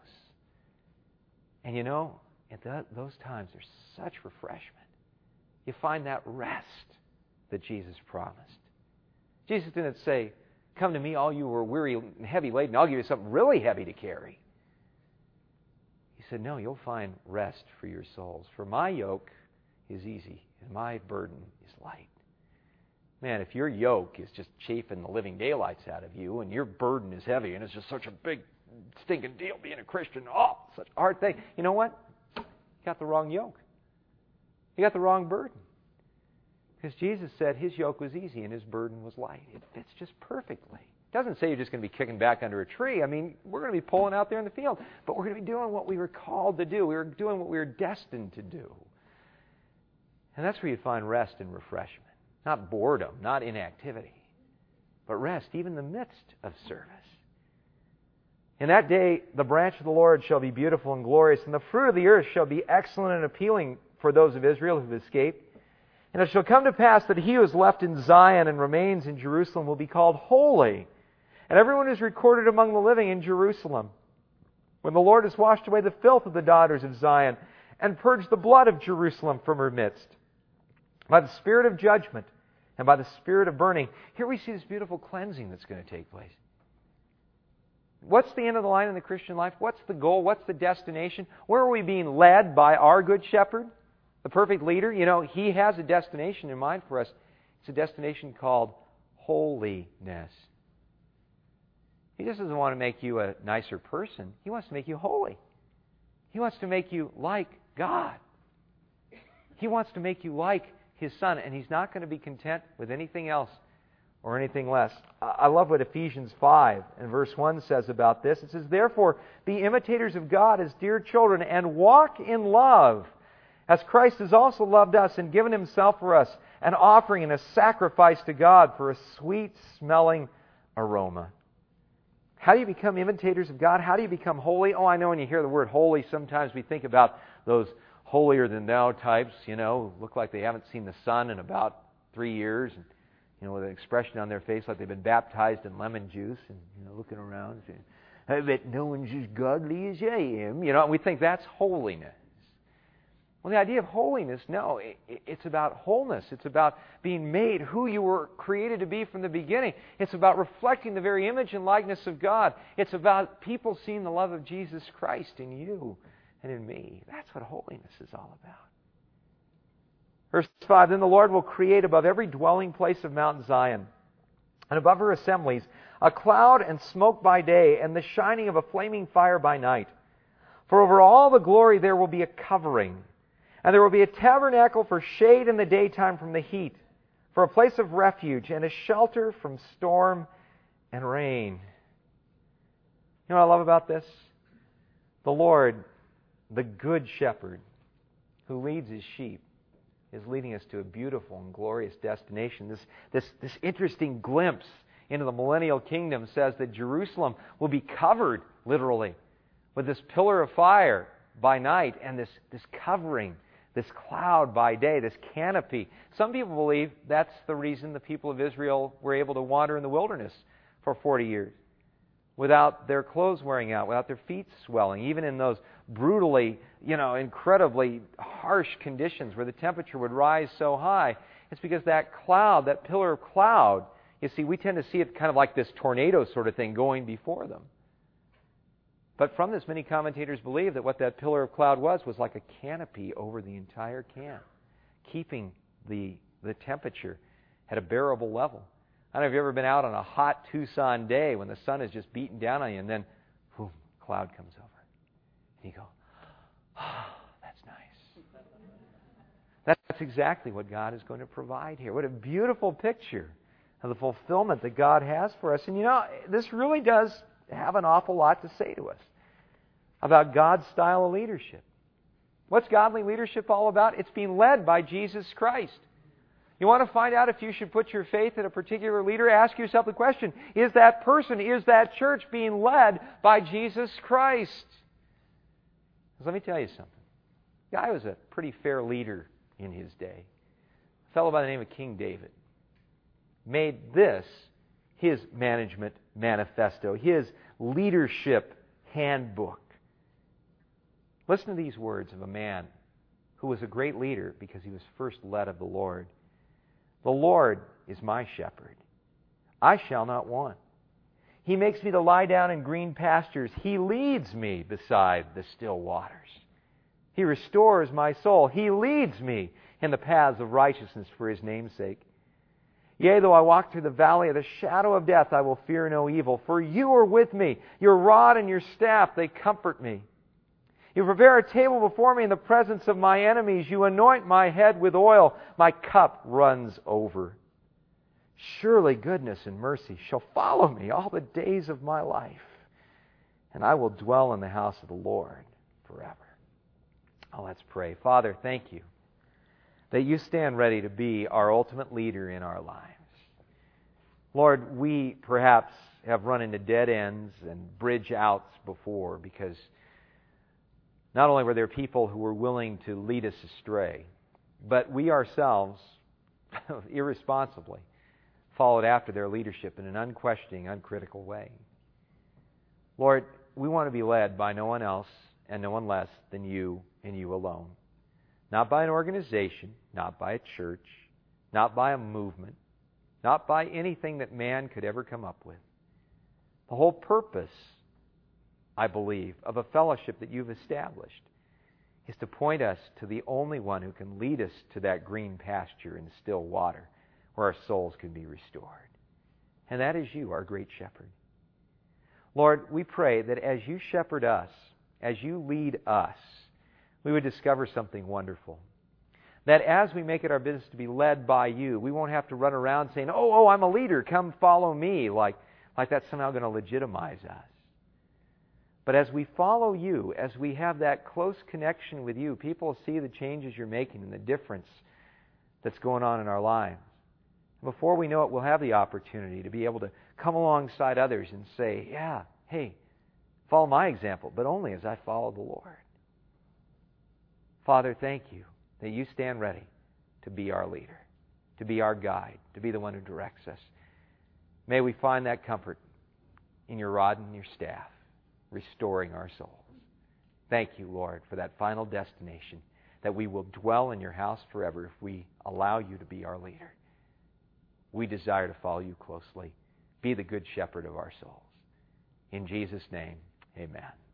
And you know, at that, those times, there's such refreshment. You find that rest that Jesus promised. Jesus didn't say, "Come to me, all you who are weary and heavy laden. I'll give you something really heavy to carry." He said, "No, you'll find rest for your souls. For my yoke is easy and my burden is light." Man, if your yoke is just chafing the living daylights out of you and your burden is heavy and it's just such a big stinking deal being a Christian, oh, such a hard thing. You know what? You got the wrong yoke. You got the wrong burden. Because Jesus said His yoke was easy and His burden was light. It fits just perfectly. It doesn't say you're just going to be kicking back under a tree. I mean, we're going to be pulling out there in the field, but we're going to be doing what we were called to do. We were doing what we were destined to do. And that's where you find rest and refreshment. Not boredom, not inactivity, but rest even in the midst of service. In that day, the branch of the Lord shall be beautiful and glorious, and the fruit of the earth shall be excellent and appealing for those of Israel who have escaped. And it shall come to pass that he who is left in Zion and remains in Jerusalem will be called holy, and everyone is recorded among the living in Jerusalem. When the Lord has washed away the filth of the daughters of Zion and purged the blood of Jerusalem from her midst, by the spirit of judgment and by the spirit of burning. Here we see this beautiful cleansing that's going to take place. What's the end of the line in the Christian life? What's the goal? What's the destination? Where are we being led by our good shepherd, the perfect leader? You know, He has a destination in mind for us. It's a destination called holiness. He just doesn't want to make you a nicer person. He wants to make you holy. He wants to make you like God. He wants to make you like His Son, and He's not going to be content with anything else or anything less. I love what Ephesians five and verse one says about this. It says, "Therefore, be imitators of God as dear children, and walk in love, as Christ has also loved us and given Himself for us, an offering and a sacrifice to God for a sweet-smelling aroma." How do you become imitators of God? How do you become holy? Oh, I know when you hear the word holy, sometimes we think about those holier-than-thou types, you know, look like they haven't seen the sun in about three years, and, you know, with an expression on their face like they've been baptized in lemon juice, and, you know, looking around saying, "I bet no one's as godly as I am." You know, and we think that's holiness. Well, the idea of holiness, no, it, it's about wholeness. It's about being made who you were created to be from the beginning. It's about reflecting the very image and likeness of God. It's about people seeing the love of Jesus Christ in you and in me. That's what holiness is all about. Verse five, "Then the Lord will create above every dwelling place of Mount Zion, and above her assemblies, a cloud and smoke by day, and the shining of a flaming fire by night. For over all the glory there will be a covering, and there will be a tabernacle for shade in the daytime from the heat, for a place of refuge and a shelter from storm and rain. You know what I love about this? The Lord, the Good Shepherd, who leads His sheep, is leading us to a beautiful and glorious destination. This, this, this interesting glimpse into the millennial kingdom says that Jerusalem will be covered, literally, with this pillar of fire by night and this, this covering, this cloud by day, this canopy. Some people believe that's the reason the people of Israel were able to wander in the wilderness for forty years without their clothes wearing out, without their feet swelling, even in those brutally, you know, incredibly harsh conditions where the temperature would rise so high. It's because that cloud, that pillar of cloud, you see, we tend to see it kind of like this tornado sort of thing going before them. But from this, many commentators believe that what that pillar of cloud was was like a canopy over the entire camp, keeping the, the temperature at a bearable level. I don't know if you've ever been out on a hot Tucson day when the sun is just beating down on you, and then, boom, cloud comes over. And you go, oh, that's nice. That's exactly what God is going to provide here. What a beautiful picture of the fulfillment that God has for us. And you know, this really does have an awful lot to say to us about God's style of leadership. What's godly leadership all about? It's being led by Jesus Christ. You want to find out if you should put your faith in a particular leader? Ask yourself the question, is that person, is that church being led by Jesus Christ? Because let me tell you something. The guy was a pretty fair leader in his day. A fellow by the name of King David made this his management manifesto, his leadership handbook. Listen to these words of a man who was a great leader because he was first led of the Lord. The Lord is my shepherd. I shall not want. He makes me to lie down in green pastures. He leads me beside the still waters. He restores my soul. He leads me in the paths of righteousness for His name's sake. Yea, though I walk through the valley of the shadow of death, I will fear no evil. For You are with me. Your rod and Your staff, they comfort me. You prepare a table before me in the presence of my enemies. You anoint my head with oil. My cup runs over. Surely goodness and mercy shall follow me all the days of my life, and I will dwell in the house of the Lord forever. Oh, let's pray. Father, thank You that You stand ready to be our ultimate leader in our lives. Lord, we perhaps have run into dead ends and bridge outs before because not only were there people who were willing to lead us astray, but we ourselves, irresponsibly, followed after their leadership in an unquestioning, uncritical way. Lord, we want to be led by no one else and no one less than You and You alone. Not by an organization, not by a church, not by a movement, not by anything that man could ever come up with. The whole purpose, I believe, of a fellowship that You've established is to point us to the only one who can lead us to that green pasture and still water where our souls can be restored. And that is You, our great shepherd. Lord, we pray that as You shepherd us, as You lead us, we would discover something wonderful. That as we make it our business to be led by You, we won't have to run around saying, oh, oh, I'm a leader, come follow me, like, like that's somehow going to legitimize us. But as we follow You, as we have that close connection with You, people see the changes You're making and the difference that's going on in our lives. Before we know it, we'll have the opportunity to be able to come alongside others and say, yeah, hey, follow my example, but only as I follow the Lord. Father, thank You that You stand ready to be our leader, to be our guide, to be the one who directs us. May we find that comfort in Your rod and Your staff, restoring our souls. Thank You, Lord, for that final destination, that we will dwell in Your house forever if we allow You to be our leader. We desire to follow You closely. Be the good shepherd of our souls. In Jesus' name, amen.